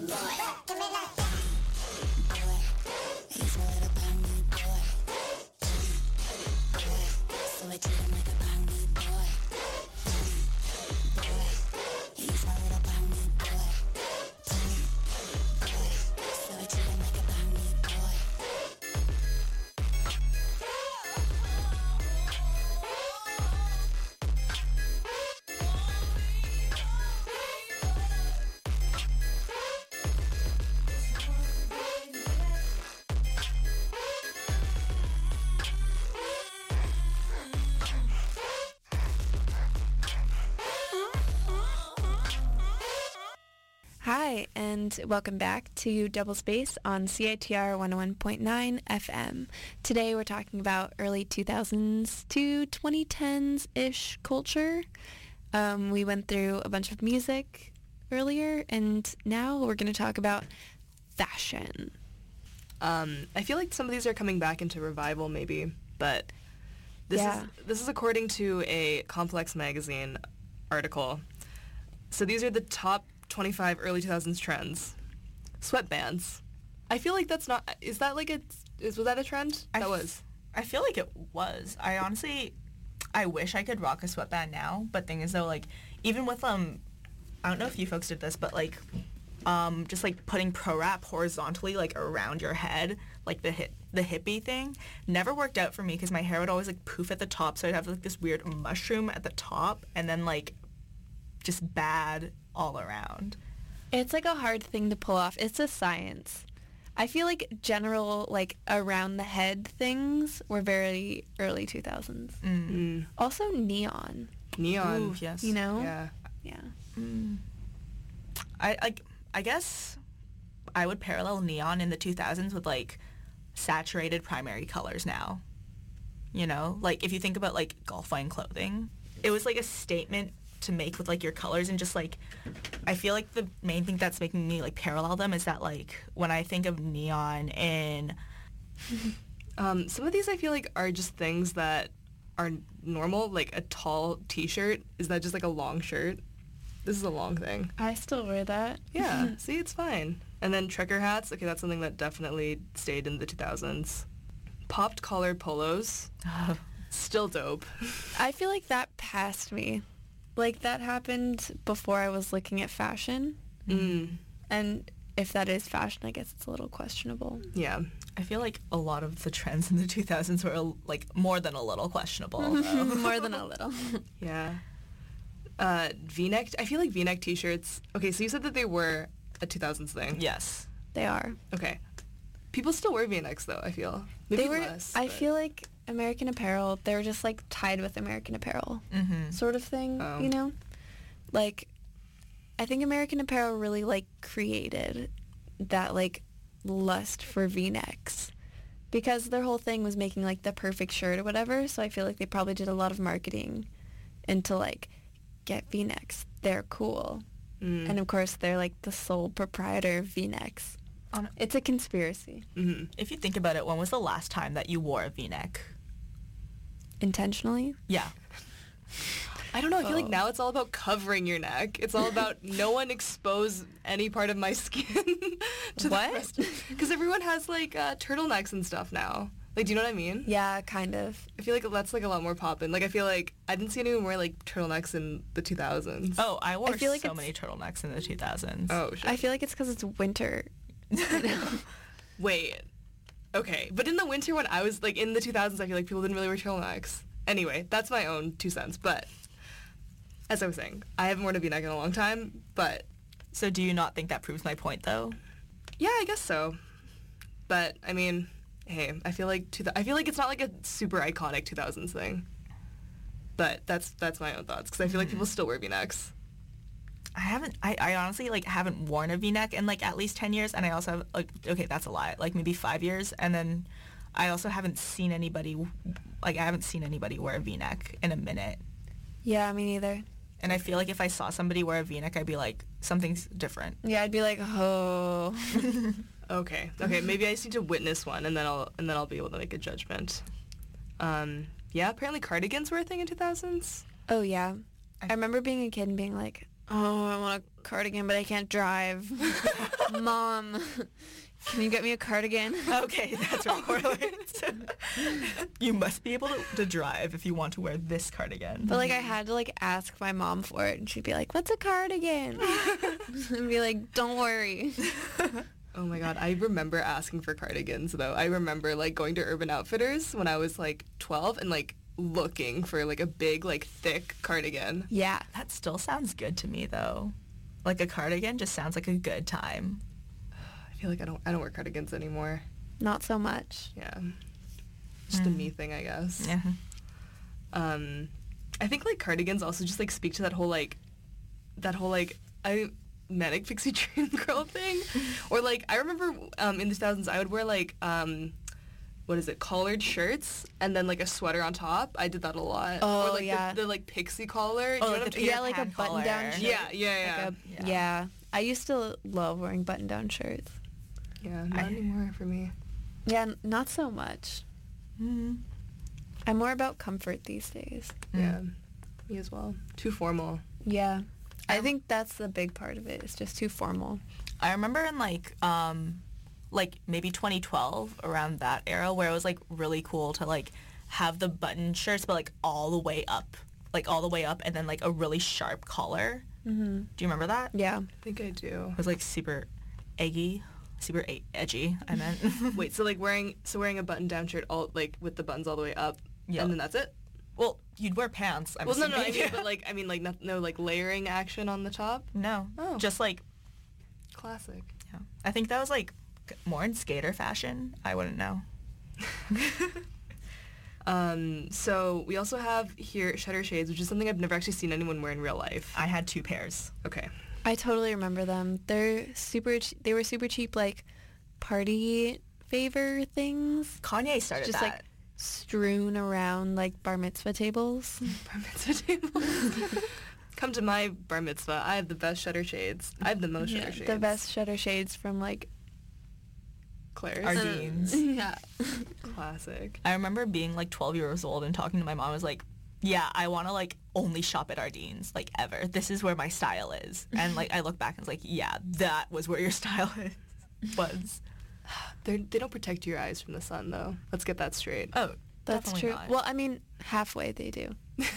[SPEAKER 2] Hi, and welcome back to Double Space on C I T R one oh one point nine F M. Today we're talking about early two thousands to twenty tens-ish culture. Um, we went through a bunch of music earlier, and now we're going to talk about fashion.
[SPEAKER 1] Um, I feel like some of these are coming back into revival maybe, but this
[SPEAKER 2] Yeah.
[SPEAKER 1] is this is according to a Complex Magazine article. So these are the top twenty-five early two thousands trends. Sweatbands. I feel like that's not, is that like a, is, was that a trend?
[SPEAKER 3] I
[SPEAKER 1] That
[SPEAKER 3] f-
[SPEAKER 1] was.
[SPEAKER 3] I feel like it was. I honestly, I wish I could rock a sweatband now, but thing is though, like, even with, um, I don't know if you folks did this, but like, um, just like putting pro wrap horizontally, like around your head, like the hip, the hippie thing, never worked out for me because my hair would always like poof at the top, so I'd have like this weird mushroom at the top, and then like, just bad all around.
[SPEAKER 2] It's like a hard thing to pull off. It's a science. I feel like general, like, around the head things were very early two thousands.
[SPEAKER 1] Mm.
[SPEAKER 2] Also neon,
[SPEAKER 1] Neon.
[SPEAKER 3] Ooh, yes.
[SPEAKER 2] you know?
[SPEAKER 1] Yeah.
[SPEAKER 2] Yeah.
[SPEAKER 3] Mm. I like. I guess I would parallel neon in the two thousands with like saturated primary colors now. You know, like if you think about like golf wine clothing, it was like a statement to make with like your colors, and just like I feel like the main thing that's making me like parallel them is that like when I think of neon in
[SPEAKER 1] Um, some of these I feel like are just things that are normal, like a tall t-shirt. Is that just like a long shirt? This is a long thing.
[SPEAKER 2] I still wear that.
[SPEAKER 1] Yeah, see, it's fine. And then trucker hats. Okay, that's something that definitely stayed in the two thousands. Popped collar polos. Still dope.
[SPEAKER 2] I feel like that passed me. Like, that happened before I was looking at fashion.
[SPEAKER 1] Mm.
[SPEAKER 2] And if that is fashion, I guess it's a little questionable.
[SPEAKER 1] Yeah.
[SPEAKER 3] I feel like a lot of the trends in the two thousands were like more than a little questionable. though.
[SPEAKER 2] More than a little.
[SPEAKER 1] Yeah. Uh, V-neck. I feel like V-neck t-shirts. Okay, so you said that they were a two thousands thing.
[SPEAKER 3] Yes.
[SPEAKER 2] They are.
[SPEAKER 1] Okay. People still wear V-necks though, I feel. Maybe
[SPEAKER 2] They were,
[SPEAKER 1] less.
[SPEAKER 2] I
[SPEAKER 1] but-
[SPEAKER 2] feel like American Apparel, they were just like tied with American Apparel
[SPEAKER 3] Mm-hmm.
[SPEAKER 2] sort of thing,
[SPEAKER 1] Oh.
[SPEAKER 2] you know? Like, I think American Apparel really like created that like lust for V-necks because their whole thing was making like the perfect shirt or whatever. So I feel like they probably did a lot of marketing into like get V-necks. They're cool.
[SPEAKER 1] Mm.
[SPEAKER 2] And of course they're like the sole proprietor of V-necks.
[SPEAKER 3] On-
[SPEAKER 2] It's a conspiracy.
[SPEAKER 1] Mhm.
[SPEAKER 3] If you think about it, when was the last time that you wore a V-neck?
[SPEAKER 2] Intentionally?
[SPEAKER 3] Yeah.
[SPEAKER 1] I don't know. I feel
[SPEAKER 2] Oh.
[SPEAKER 1] like now it's all about covering your neck. It's all about no one expose any part of my skin to
[SPEAKER 2] What?
[SPEAKER 1] the rest. Because everyone has like uh, turtlenecks and stuff now. Like, do you know what I mean?
[SPEAKER 2] Yeah, kind of.
[SPEAKER 1] I feel like that's like a lot more poppin'. Like, I feel like I didn't see anyone wear like turtlenecks in the two thousands.
[SPEAKER 3] Oh, I wore
[SPEAKER 2] I feel like
[SPEAKER 3] so
[SPEAKER 2] it's-
[SPEAKER 3] many turtlenecks in the two thousands.
[SPEAKER 1] Oh shit.
[SPEAKER 2] I feel like it's because it's winter.
[SPEAKER 1] Wait. Okay, but in the winter when I was like in the two thousands, I feel like people didn't really wear turtlenecks. Anyway, that's my own two cents. But as I was saying, I haven't worn a V-neck in a long time. But
[SPEAKER 3] So do you not think that proves my point, though?
[SPEAKER 1] yeah, I guess so. But I mean, hey, I feel like two, I feel like it's not like a super iconic two thousands thing. But that's that's my own thoughts because I feel like people still wear V-necks.
[SPEAKER 3] I haven't. I, I honestly like haven't worn a V-neck in like at least ten years, and I also have like okay, that's a lie. Like maybe five years, and then I also haven't seen anybody like I haven't seen anybody wear a V-neck in a minute.
[SPEAKER 2] Yeah, me neither.
[SPEAKER 3] And I feel like if I saw somebody wear a V-neck, I'd be like, something's different.
[SPEAKER 2] Yeah, I'd be like, oh.
[SPEAKER 1] Okay, okay, maybe I just need to witness one, and then I'll and then I'll be able to make a judgment. Um, yeah, apparently cardigans were a thing in two thousands.
[SPEAKER 2] Oh, yeah. I remember being a kid and being like, Oh, I want a cardigan, but I can't drive. Mom, can you get me a cardigan?
[SPEAKER 3] Okay, that's what correlates. You must be able to, to drive if you want to wear this cardigan.
[SPEAKER 2] But like I had to like ask my mom for it, and she'd be like, "What's a cardigan?" And be like, "Don't worry."
[SPEAKER 1] Oh my god, I remember asking for cardigans though. I remember like going to Urban Outfitters when I was like twelve and like looking for like a big like thick cardigan.
[SPEAKER 2] Yeah.
[SPEAKER 3] That still sounds good to me though. Like a cardigan just sounds like a good time.
[SPEAKER 1] I feel like I don't I don't wear cardigans anymore.
[SPEAKER 2] Not so much.
[SPEAKER 1] Yeah. Just
[SPEAKER 3] Mm.
[SPEAKER 1] a me thing, I guess.
[SPEAKER 3] Yeah.
[SPEAKER 1] Um I think like cardigans also just like speak to that whole like that whole like I manic pixie dream girl thing. Or like I remember um in the thousands I would wear like um what is it, collared shirts and then like a sweater on top. I did that a lot.
[SPEAKER 2] Oh,
[SPEAKER 1] or like
[SPEAKER 2] yeah.
[SPEAKER 1] the, the like pixie collar.
[SPEAKER 3] Oh,
[SPEAKER 1] You know
[SPEAKER 3] like
[SPEAKER 1] what I'm
[SPEAKER 3] the
[SPEAKER 1] talking-
[SPEAKER 2] Yeah, like a
[SPEAKER 3] Pan
[SPEAKER 2] button down
[SPEAKER 3] collar.
[SPEAKER 2] shirt.
[SPEAKER 1] yeah, yeah, yeah.
[SPEAKER 2] Like a,
[SPEAKER 3] Yeah.
[SPEAKER 2] yeah. I used to love wearing button down shirts.
[SPEAKER 1] Yeah, not
[SPEAKER 3] I-
[SPEAKER 1] anymore for me.
[SPEAKER 2] Yeah, n- not so much.
[SPEAKER 3] Mm.
[SPEAKER 2] I'm more about comfort these days.
[SPEAKER 1] Yeah. Me as well. Too formal.
[SPEAKER 2] Yeah. I think that's the big part of it. It's just too formal.
[SPEAKER 3] I remember in like um like maybe twenty twelve, around that era, where it was like really cool to like have the button shirts but like all the way up, like all the way up, and then like a really sharp collar.
[SPEAKER 2] Mm-hmm.
[SPEAKER 3] Do you remember that?
[SPEAKER 2] Yeah.
[SPEAKER 1] I think I do.
[SPEAKER 3] It was like super eggy, super e- edgy. I meant.
[SPEAKER 1] Wait, so like wearing so wearing a button down shirt all like with the buttons all the way up,
[SPEAKER 3] Yeah.
[SPEAKER 1] and then that's it.
[SPEAKER 3] Well, you'd wear pants. I'm
[SPEAKER 1] well, no, no, I
[SPEAKER 3] assuming.
[SPEAKER 1] mean, but like I mean like no, no like layering action on the top.
[SPEAKER 3] no,
[SPEAKER 1] Oh.
[SPEAKER 3] just like
[SPEAKER 1] Classic.
[SPEAKER 3] yeah. I think that was like more in skater fashion. I wouldn't know.
[SPEAKER 1] Um, so we also have here shutter shades, which is something I've never actually seen anyone wear in real life.
[SPEAKER 3] I had two pairs.
[SPEAKER 1] Okay.
[SPEAKER 2] I totally remember them. They're super. Che- they were super cheap, like party favor things,
[SPEAKER 3] Kanye started
[SPEAKER 2] just
[SPEAKER 3] that.
[SPEAKER 2] like strewn around like bar mitzvah tables.
[SPEAKER 1] Bar mitzvah tables. Come to my bar mitzvah. I have the best shutter shades. I have the most shutter shades.
[SPEAKER 2] The best shutter shades from like
[SPEAKER 1] Claire's.
[SPEAKER 3] Ardeen's.
[SPEAKER 2] yeah.
[SPEAKER 1] Classic.
[SPEAKER 3] I remember being like twelve years old and talking to my mom. I was like, yeah, I want to like only shop at Ardeen's, like ever. This is where my style is. And like I look back and it's like, yeah, that was where your style is. was.
[SPEAKER 1] They're, they don't protect your eyes from the sun, though. Let's get that straight.
[SPEAKER 3] Oh,
[SPEAKER 2] That's
[SPEAKER 3] definitely
[SPEAKER 2] true.
[SPEAKER 3] not.
[SPEAKER 2] Well, I mean, halfway they do.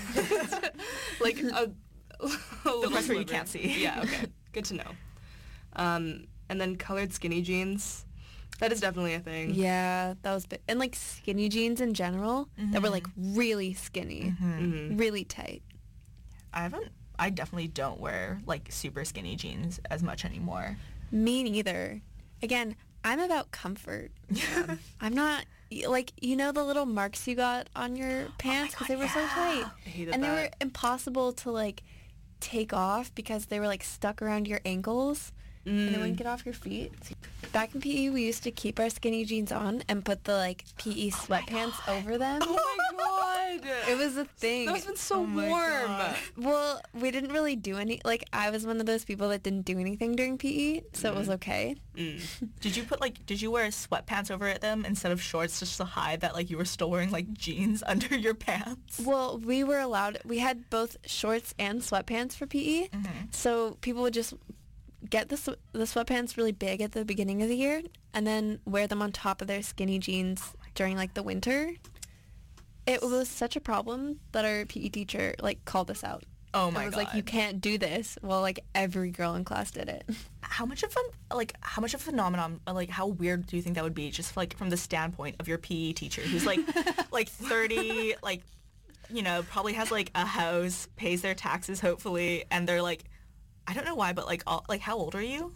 [SPEAKER 1] Like a, a
[SPEAKER 3] the parts where you can't see.
[SPEAKER 1] Yeah, okay. Good to know. Um, and then colored skinny jeans. That is definitely a thing.
[SPEAKER 2] Yeah, that was big. And like skinny jeans in general that were like really skinny,
[SPEAKER 1] Mhm.
[SPEAKER 2] really tight.
[SPEAKER 3] I haven't. I definitely don't wear like super skinny jeans as much anymore.
[SPEAKER 2] Me neither. Again, I'm about comfort. I'm not like, you know, the little marks you got on your pants because they were so tight,
[SPEAKER 1] I hated
[SPEAKER 2] and they
[SPEAKER 1] that.
[SPEAKER 2] were impossible to like take off because they were like stuck around your ankles. And they wouldn't get off your feet. Back in P E, we used to keep our skinny jeans on and put the like P E sweatpants over them.
[SPEAKER 1] Oh my god!
[SPEAKER 2] It was a thing.
[SPEAKER 1] That been so
[SPEAKER 3] Oh my
[SPEAKER 1] warm.
[SPEAKER 3] God.
[SPEAKER 2] Well, we didn't really do any. Like, I was one of those people that didn't do anything during P E, so it was okay.
[SPEAKER 1] Mm.
[SPEAKER 3] Did you put like? Did you wear sweatpants over at them instead of shorts, just to hide that like you were still wearing like jeans under your pants?
[SPEAKER 2] Well, we were allowed. We had both shorts and sweatpants for P E, so people would just get the sw- the sweatpants really big at the beginning of the year, and then wear them on top of their skinny jeans during like the winter. It was such a problem that our P E teacher like called us out.
[SPEAKER 3] Oh
[SPEAKER 2] I
[SPEAKER 3] my
[SPEAKER 2] was
[SPEAKER 3] god!
[SPEAKER 2] like, you can't do this. Well, like every girl in class did it.
[SPEAKER 3] How much of a like how much of a phenomenon like how weird do you think that would be, just like from the standpoint of your P E teacher who's like like thirty, like, you know, probably has like a house, pays their taxes hopefully, and they're like, I don't know why, but like all, like how old are you?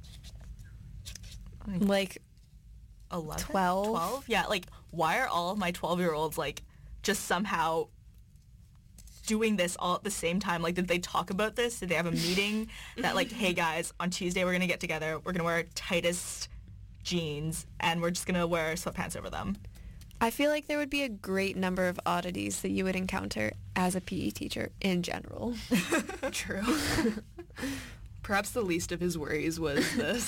[SPEAKER 2] Like
[SPEAKER 3] eleven?
[SPEAKER 2] twelve?
[SPEAKER 3] twelve? Yeah, like why are all of my twelve year olds like just somehow doing this all at the same time? Like, did they talk about this? Did they have a meeting that like, hey guys, on Tuesday we're gonna get together, we're gonna wear our tightest jeans and we're just gonna wear sweatpants over them?
[SPEAKER 2] I feel like there would be a great number of oddities that you would encounter as a P E teacher in general.
[SPEAKER 1] True. Perhaps the least of his worries was this.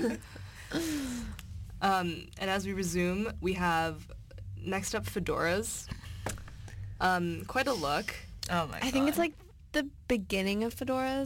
[SPEAKER 1] um, and as we resume, we have next up fedoras. Um, quite a look.
[SPEAKER 3] Oh my god.
[SPEAKER 2] I think it's like the beginning of fedoras.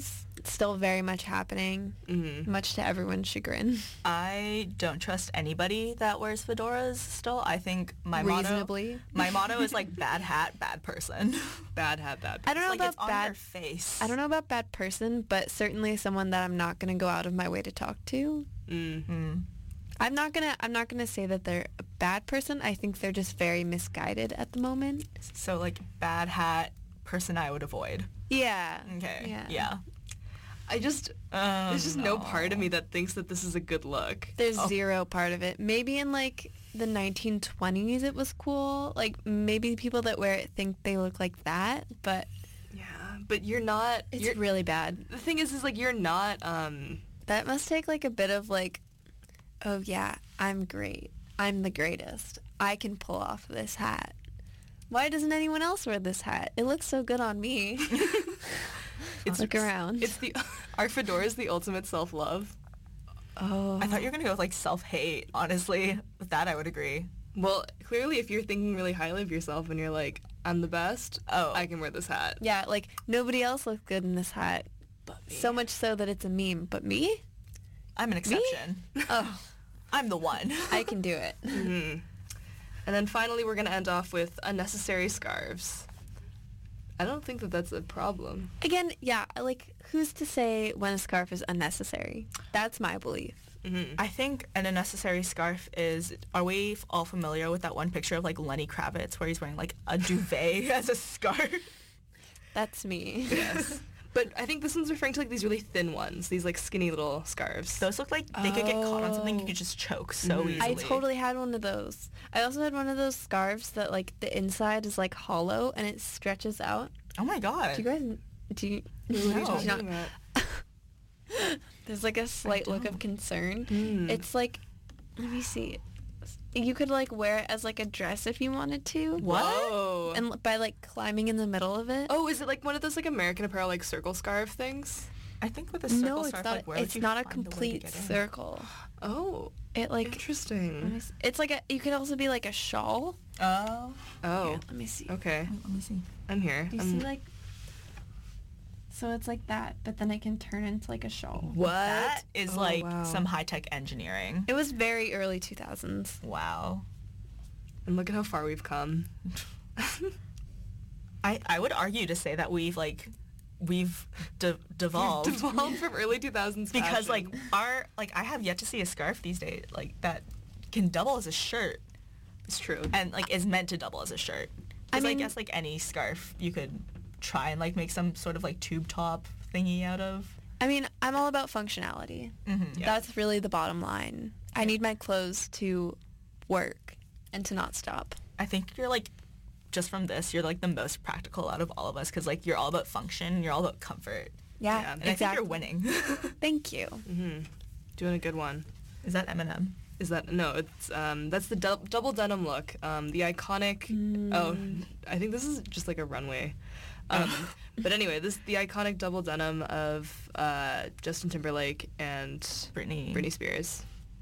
[SPEAKER 2] it's still very much happening,
[SPEAKER 1] Mm-hmm.
[SPEAKER 2] much to everyone's chagrin.
[SPEAKER 3] I don't trust anybody that wears fedoras still. I think my
[SPEAKER 2] Reasonably.
[SPEAKER 3] motto my motto is like bad hat, bad person.
[SPEAKER 1] Bad hat, bad.
[SPEAKER 2] I don't know
[SPEAKER 3] like
[SPEAKER 2] about
[SPEAKER 3] it's on
[SPEAKER 2] bad
[SPEAKER 3] your face.
[SPEAKER 2] I don't know about bad person, but certainly someone that I'm not going to go out of my way to talk to.
[SPEAKER 1] Mm.
[SPEAKER 2] I'm not going to I'm not going to say that they're a bad person. I think they're just very misguided at the moment.
[SPEAKER 3] So like bad hat person I would avoid.
[SPEAKER 2] Yeah.
[SPEAKER 3] Okay.
[SPEAKER 2] Yeah.
[SPEAKER 3] Yeah.
[SPEAKER 1] I just
[SPEAKER 3] Um,
[SPEAKER 1] there's just no part of me that thinks that this is a good look.
[SPEAKER 2] There's
[SPEAKER 3] Oh.
[SPEAKER 2] zero part of it. Maybe in like the nineteen twenties it was cool. Like maybe people that wear it think they look like that, but
[SPEAKER 1] Yeah, but you're not.
[SPEAKER 2] it's
[SPEAKER 1] You're,
[SPEAKER 2] really bad.
[SPEAKER 1] the thing is, is like you're not. Um,
[SPEAKER 2] That must take like a bit of like, oh yeah, I'm great. I'm the greatest. I can pull off this hat. Why doesn't anyone else wear this hat? It looks so good on me.
[SPEAKER 1] it's
[SPEAKER 2] Look around.
[SPEAKER 1] It's the our fedora is the ultimate self love.
[SPEAKER 2] Oh.
[SPEAKER 3] I thought you were gonna go with like self-hate. Honestly, with that I would agree.
[SPEAKER 1] Well, clearly, if you're thinking really highly of yourself and you're like, I'm the best,
[SPEAKER 3] Oh.
[SPEAKER 1] I can wear this hat.
[SPEAKER 2] Yeah, like nobody else looks good in this hat.
[SPEAKER 1] But me.
[SPEAKER 2] So much so that it's a meme. But me?
[SPEAKER 3] I'm an exception.
[SPEAKER 2] Oh,
[SPEAKER 3] I'm the one.
[SPEAKER 2] I can do it.
[SPEAKER 1] Mhm. And then finally, we're gonna end off with unnecessary scarves. I don't think that that's a problem.
[SPEAKER 2] Again, yeah, like who's to say when a scarf is unnecessary? That's my belief.
[SPEAKER 1] Mm-hmm.
[SPEAKER 3] I think an unnecessary scarf is, are we f- all familiar with that one picture of like Lenny Kravitz where he's wearing like a duvet as a scarf?
[SPEAKER 2] That's me.
[SPEAKER 1] Yes. But I think this one's referring to like these really thin ones, these like skinny little scarves.
[SPEAKER 3] Those look like they could get caught on something you
[SPEAKER 2] Oh.
[SPEAKER 3] could just choke so
[SPEAKER 1] Mhm.
[SPEAKER 3] easily.
[SPEAKER 2] I totally had one of those. I also had one of those scarves that like the inside is like hollow and it stretches out.
[SPEAKER 3] Oh my god.
[SPEAKER 2] Do you guys do you,
[SPEAKER 1] What are you
[SPEAKER 3] No.
[SPEAKER 1] talking
[SPEAKER 2] Not-
[SPEAKER 1] about?
[SPEAKER 2] there's like a slight look of concern.
[SPEAKER 1] Mm.
[SPEAKER 2] It's like, let me see. You could like wear it as like a dress if you wanted to.
[SPEAKER 3] What?
[SPEAKER 1] Whoa.
[SPEAKER 2] And l- by like climbing in the middle of it.
[SPEAKER 1] Oh, is it like one of those like American Apparel like circle scarf things?
[SPEAKER 3] I think with a circle
[SPEAKER 2] no, it's
[SPEAKER 3] scarf,
[SPEAKER 2] not.
[SPEAKER 3] like where would
[SPEAKER 2] it's
[SPEAKER 3] you
[SPEAKER 2] not a
[SPEAKER 3] find way to
[SPEAKER 2] complete
[SPEAKER 3] get in?
[SPEAKER 2] circle.
[SPEAKER 1] Oh,
[SPEAKER 2] It like let me
[SPEAKER 1] interesting.
[SPEAKER 2] s- it's like a. You could also be like a shawl.
[SPEAKER 3] Oh.
[SPEAKER 1] Oh,
[SPEAKER 2] Here, let me see.
[SPEAKER 1] okay.
[SPEAKER 3] Let me see.
[SPEAKER 1] I'm here.
[SPEAKER 2] Do you
[SPEAKER 1] I'm-
[SPEAKER 2] see like? So it's like that, but then it can turn into like a shawl.
[SPEAKER 1] What?
[SPEAKER 3] That is
[SPEAKER 1] Oh,
[SPEAKER 3] like
[SPEAKER 1] wow.
[SPEAKER 3] some high-tech engineering.
[SPEAKER 2] It was very early two thousands.
[SPEAKER 3] Wow.
[SPEAKER 1] And look at how far we've come.
[SPEAKER 3] I, I would argue to say that we've like we've de- devolved
[SPEAKER 1] Devolved from early two thousands
[SPEAKER 3] because like
[SPEAKER 1] fashion.
[SPEAKER 3] our like I have yet to see a scarf these days like that can double as a shirt
[SPEAKER 1] It's true.
[SPEAKER 3] and like is meant to double as a shirt.
[SPEAKER 2] I
[SPEAKER 3] 'Cause I,
[SPEAKER 2] mean-
[SPEAKER 3] guess like any scarf you could try and like make some sort of like tube top thingy out of.
[SPEAKER 2] I mean, I'm all about functionality.
[SPEAKER 3] Mm-hmm.
[SPEAKER 1] Yeah.
[SPEAKER 2] That's really the bottom line. I need my clothes to work and to not stop.
[SPEAKER 3] I think you're like just from this you're like the most practical out of all of us because like you're all about function, you're all about comfort.
[SPEAKER 2] Yeah,
[SPEAKER 1] Yeah, and
[SPEAKER 3] And
[SPEAKER 2] exactly.
[SPEAKER 3] I think you're winning.
[SPEAKER 2] Thank you.
[SPEAKER 1] Mm-hmm. Doing a good one.
[SPEAKER 3] Is that Eminem?
[SPEAKER 1] Is that no? It's um. That's the dou- double denim look. Um, the iconic. Oh, I think this is just like a runway. Um, but anyway, this the iconic double denim of uh, Justin Timberlake and
[SPEAKER 3] Britney.
[SPEAKER 1] Britney Spears.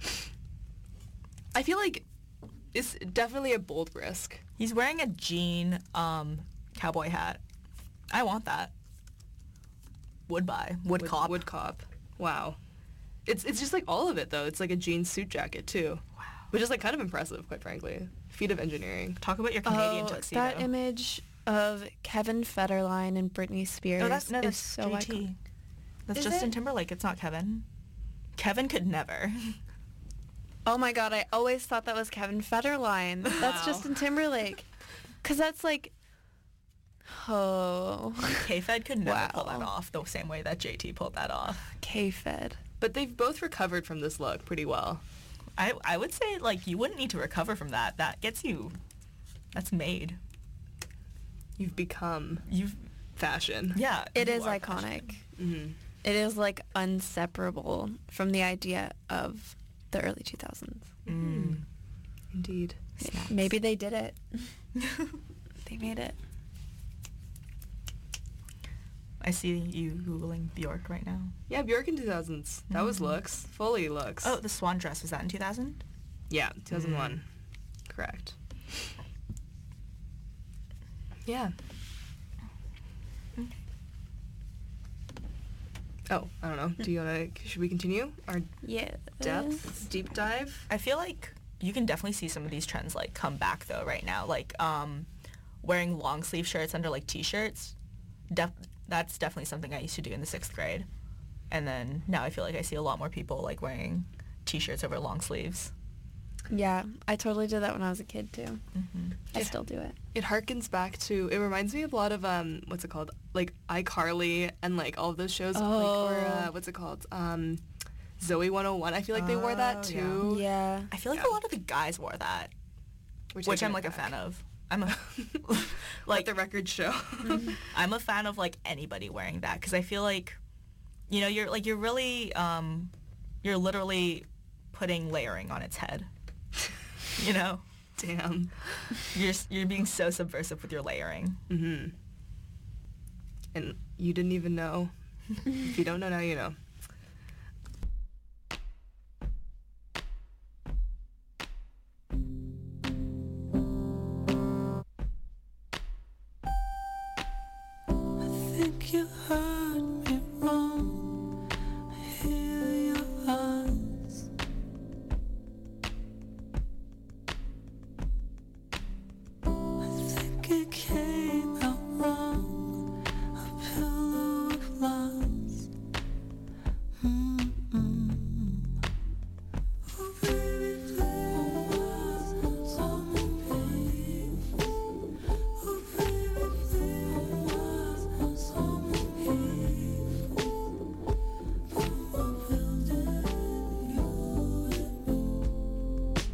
[SPEAKER 1] I feel like it's definitely a bold risk.
[SPEAKER 3] He's wearing a jean um, cowboy hat. I want that. Would buy. Would, cop.
[SPEAKER 1] Wood cop. Wow. It's it's just like all of it though. It's like a jean suit jacket too.
[SPEAKER 3] Wow.
[SPEAKER 1] Which is like kind of impressive, quite frankly. Feat of engineering.
[SPEAKER 3] Talk about your Canadian
[SPEAKER 2] Oh,
[SPEAKER 3] tuxedo.
[SPEAKER 2] that image of Kevin Federline and Britney Spears
[SPEAKER 3] No, that's, no,
[SPEAKER 2] is
[SPEAKER 3] that's
[SPEAKER 2] so
[SPEAKER 3] J T.
[SPEAKER 2] iconic.
[SPEAKER 3] That's
[SPEAKER 2] Is
[SPEAKER 3] Justin
[SPEAKER 2] it?
[SPEAKER 3] Timberlake. It's not Kevin. Kevin could never.
[SPEAKER 2] Oh my god, I always thought that was Kevin Federline. That's
[SPEAKER 1] Wow.
[SPEAKER 2] Justin Timberlake. Cause that's like, oh,
[SPEAKER 3] K-Fed could never pull that
[SPEAKER 2] Wow.
[SPEAKER 3] off the same way that J T pulled that off.
[SPEAKER 2] K-Fed.
[SPEAKER 1] But they've both recovered from this look pretty well.
[SPEAKER 3] I, I would say, like, you wouldn't need to recover from that. That gets you... That's made.
[SPEAKER 1] You've become
[SPEAKER 3] You've...
[SPEAKER 1] fashion.
[SPEAKER 3] Yeah.
[SPEAKER 2] It
[SPEAKER 3] you
[SPEAKER 2] is
[SPEAKER 3] are
[SPEAKER 2] iconic.
[SPEAKER 3] fashion.
[SPEAKER 1] Mm-hmm.
[SPEAKER 2] It is like inseparable from the idea of the early two thousands.
[SPEAKER 3] Mm.
[SPEAKER 1] Indeed.
[SPEAKER 3] Snaps.
[SPEAKER 2] Maybe they did it. They made it.
[SPEAKER 3] I see you Googling Bjork right now.
[SPEAKER 1] Yeah, Bjork in two thousands. That was
[SPEAKER 3] Mhm.
[SPEAKER 1] looks. Fully looks.
[SPEAKER 3] Oh, the swan dress. Was that in two thousand?
[SPEAKER 1] Yeah, two thousand one. Correct. Yeah. Oh, I don't know. Do you want to, should we continue our
[SPEAKER 2] Yeah.
[SPEAKER 1] depth, deep dive?
[SPEAKER 3] I feel like you can definitely see some of these trends like come back though right now. Like um, wearing long sleeve shirts under like t-shirts. Def- that's definitely something I used to do in the sixth grade. And then now I feel like I see a lot more people like wearing t-shirts over long sleeves.
[SPEAKER 2] Yeah, I totally did that when I was a kid too.
[SPEAKER 3] Mm-hmm.
[SPEAKER 2] I
[SPEAKER 1] Yeah.
[SPEAKER 2] still do it.
[SPEAKER 1] It harkens back to, it reminds me of a lot of, um, what's it called? Like iCarly and like all of those shows. Like, or, uh,
[SPEAKER 2] Oh.
[SPEAKER 1] what's it called? Um, Zoe one oh one. I feel like they wore that
[SPEAKER 3] Oh,
[SPEAKER 1] too.
[SPEAKER 2] Yeah.
[SPEAKER 3] I feel like
[SPEAKER 1] Yeah.
[SPEAKER 3] a lot of the guys wore that,
[SPEAKER 1] We're
[SPEAKER 3] which
[SPEAKER 1] taking
[SPEAKER 3] I'm
[SPEAKER 1] it
[SPEAKER 3] like a
[SPEAKER 1] back.
[SPEAKER 3] fan of. I'm a
[SPEAKER 1] Like
[SPEAKER 3] like
[SPEAKER 1] the record show.
[SPEAKER 3] I'm a fan of like anybody wearing that because I feel like, you know, you're like you're really um, you're literally putting layering on its head. You know,
[SPEAKER 1] Damn.
[SPEAKER 3] you're s- you're being so subversive with your layering.
[SPEAKER 1] Mm-hmm. And you didn't even know. If you don't know now, you know.
[SPEAKER 8] I think you heard me wrong. I hear your eyes. I think it came out wrong. A pillow of lies. Mm-mm. Oh baby, please, someone please. Oh baby, please, someone please. From a building, you and me.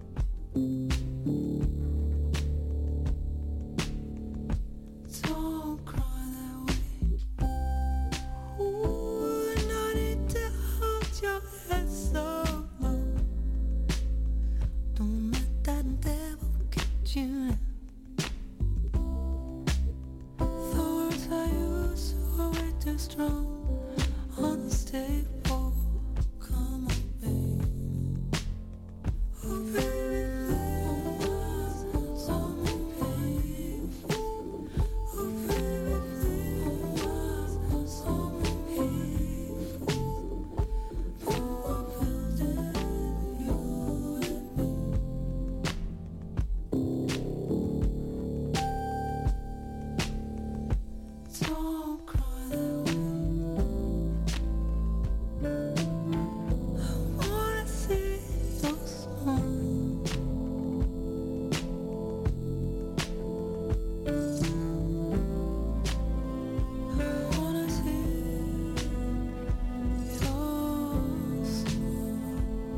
[SPEAKER 8] Don't cry that way. Ooh, and I need to hold your head so low. Don't let that devil get you down. The words I use are way too strong, unstable. Come on, babe. Oh, baby, please, someone please. Oh, baby, please, someone please. From a building, you and me. Don't cry that way. I wanna see your smile. I wanna see your smile.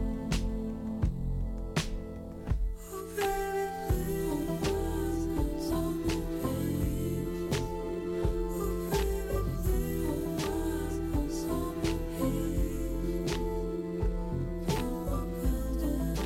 [SPEAKER 8] Oh baby, please, someone please. Oh baby, please, someone please. From a building,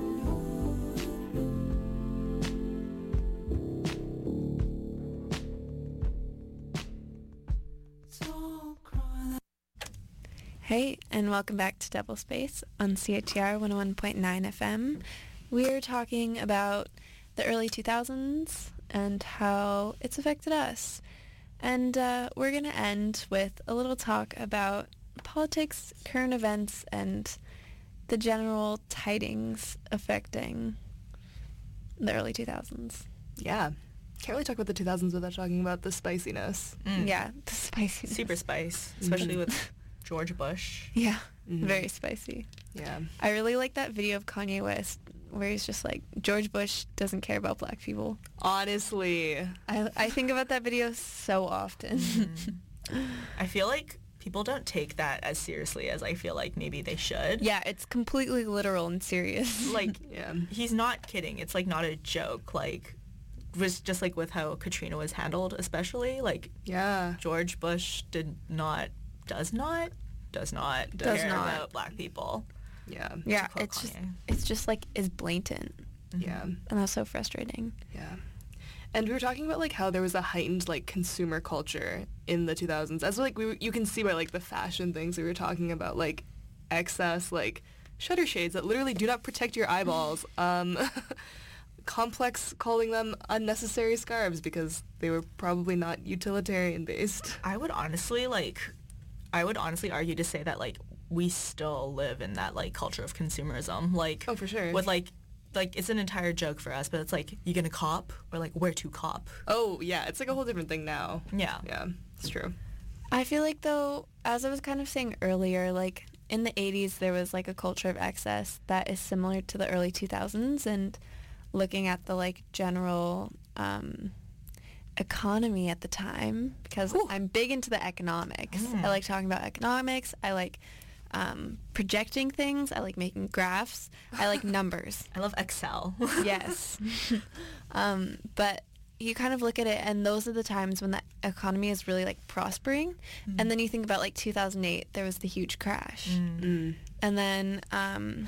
[SPEAKER 8] don't cry that.
[SPEAKER 2] Hey, and welcome back to Double Space on C I T R one oh one point nine F M. We're talking about the early two thousands and how it's affected us. And uh, we're going to end with a little talk about politics, current events, and the general tidings affecting the early two thousands.
[SPEAKER 1] Yeah. Can't really talk about the two thousands without talking about the spiciness.
[SPEAKER 3] Mm.
[SPEAKER 2] Yeah, the spiciness.
[SPEAKER 3] Super spice, especially
[SPEAKER 1] Mhm.
[SPEAKER 3] with George Bush.
[SPEAKER 2] Yeah,
[SPEAKER 1] Mhm.
[SPEAKER 2] very spicy.
[SPEAKER 1] Yeah.
[SPEAKER 2] I really like that video of Kanye West where he's just like, George Bush doesn't care about black people.
[SPEAKER 1] Honestly.
[SPEAKER 2] I, I think about that video so often.
[SPEAKER 3] Mm-hmm. I feel like people don't take that as seriously as I feel like maybe they should.
[SPEAKER 2] Yeah, it's completely literal and serious.
[SPEAKER 3] Like,
[SPEAKER 1] Yeah.
[SPEAKER 3] he's not kidding. It's like not a joke. Like, was just like with how Katrina was handled, especially. Like,
[SPEAKER 1] Yeah.
[SPEAKER 3] George Bush did not, does not, does not
[SPEAKER 2] Does
[SPEAKER 3] care
[SPEAKER 2] not.
[SPEAKER 3] about black people.
[SPEAKER 1] Yeah.
[SPEAKER 2] Yeah,
[SPEAKER 3] quote
[SPEAKER 2] it's just
[SPEAKER 3] Kanye.
[SPEAKER 2] it's just like is blatant,
[SPEAKER 1] Yeah.
[SPEAKER 2] and that's so frustrating.
[SPEAKER 1] Yeah. And we were talking about like how there was a heightened like consumer culture in the two thousands. As like we were, you can see by like the fashion things we were talking about, like excess like shutter shades that literally do not protect your eyeballs. Um, Complex calling them unnecessary scarves because they were probably not utilitarian based.
[SPEAKER 3] I would honestly like, I would honestly argue to say that like we still live in that like culture of consumerism. Like
[SPEAKER 1] oh, for sure.
[SPEAKER 3] With like like it's an entire joke for us, but it's like, you gonna cop or like where to cop?
[SPEAKER 1] Oh yeah, it's like a whole different thing now.
[SPEAKER 3] Yeah.
[SPEAKER 1] Yeah, it's true.
[SPEAKER 2] I feel like though, as I was kind of saying earlier, like in the eighties there was like a culture of excess that is similar to the early two thousands, and looking at the like general um, economy at the time, because Ooh. I'm big into the economics. Mm. I like talking about economics. I like um, projecting things. I like making graphs. I like numbers.
[SPEAKER 3] I love Excel.
[SPEAKER 2] Yes. um, but you kind of look at it, and those are the times when the economy is really like prospering. Mm. And then you think about like two thousand eight, there was the huge crash. Mm. Mm. And then um,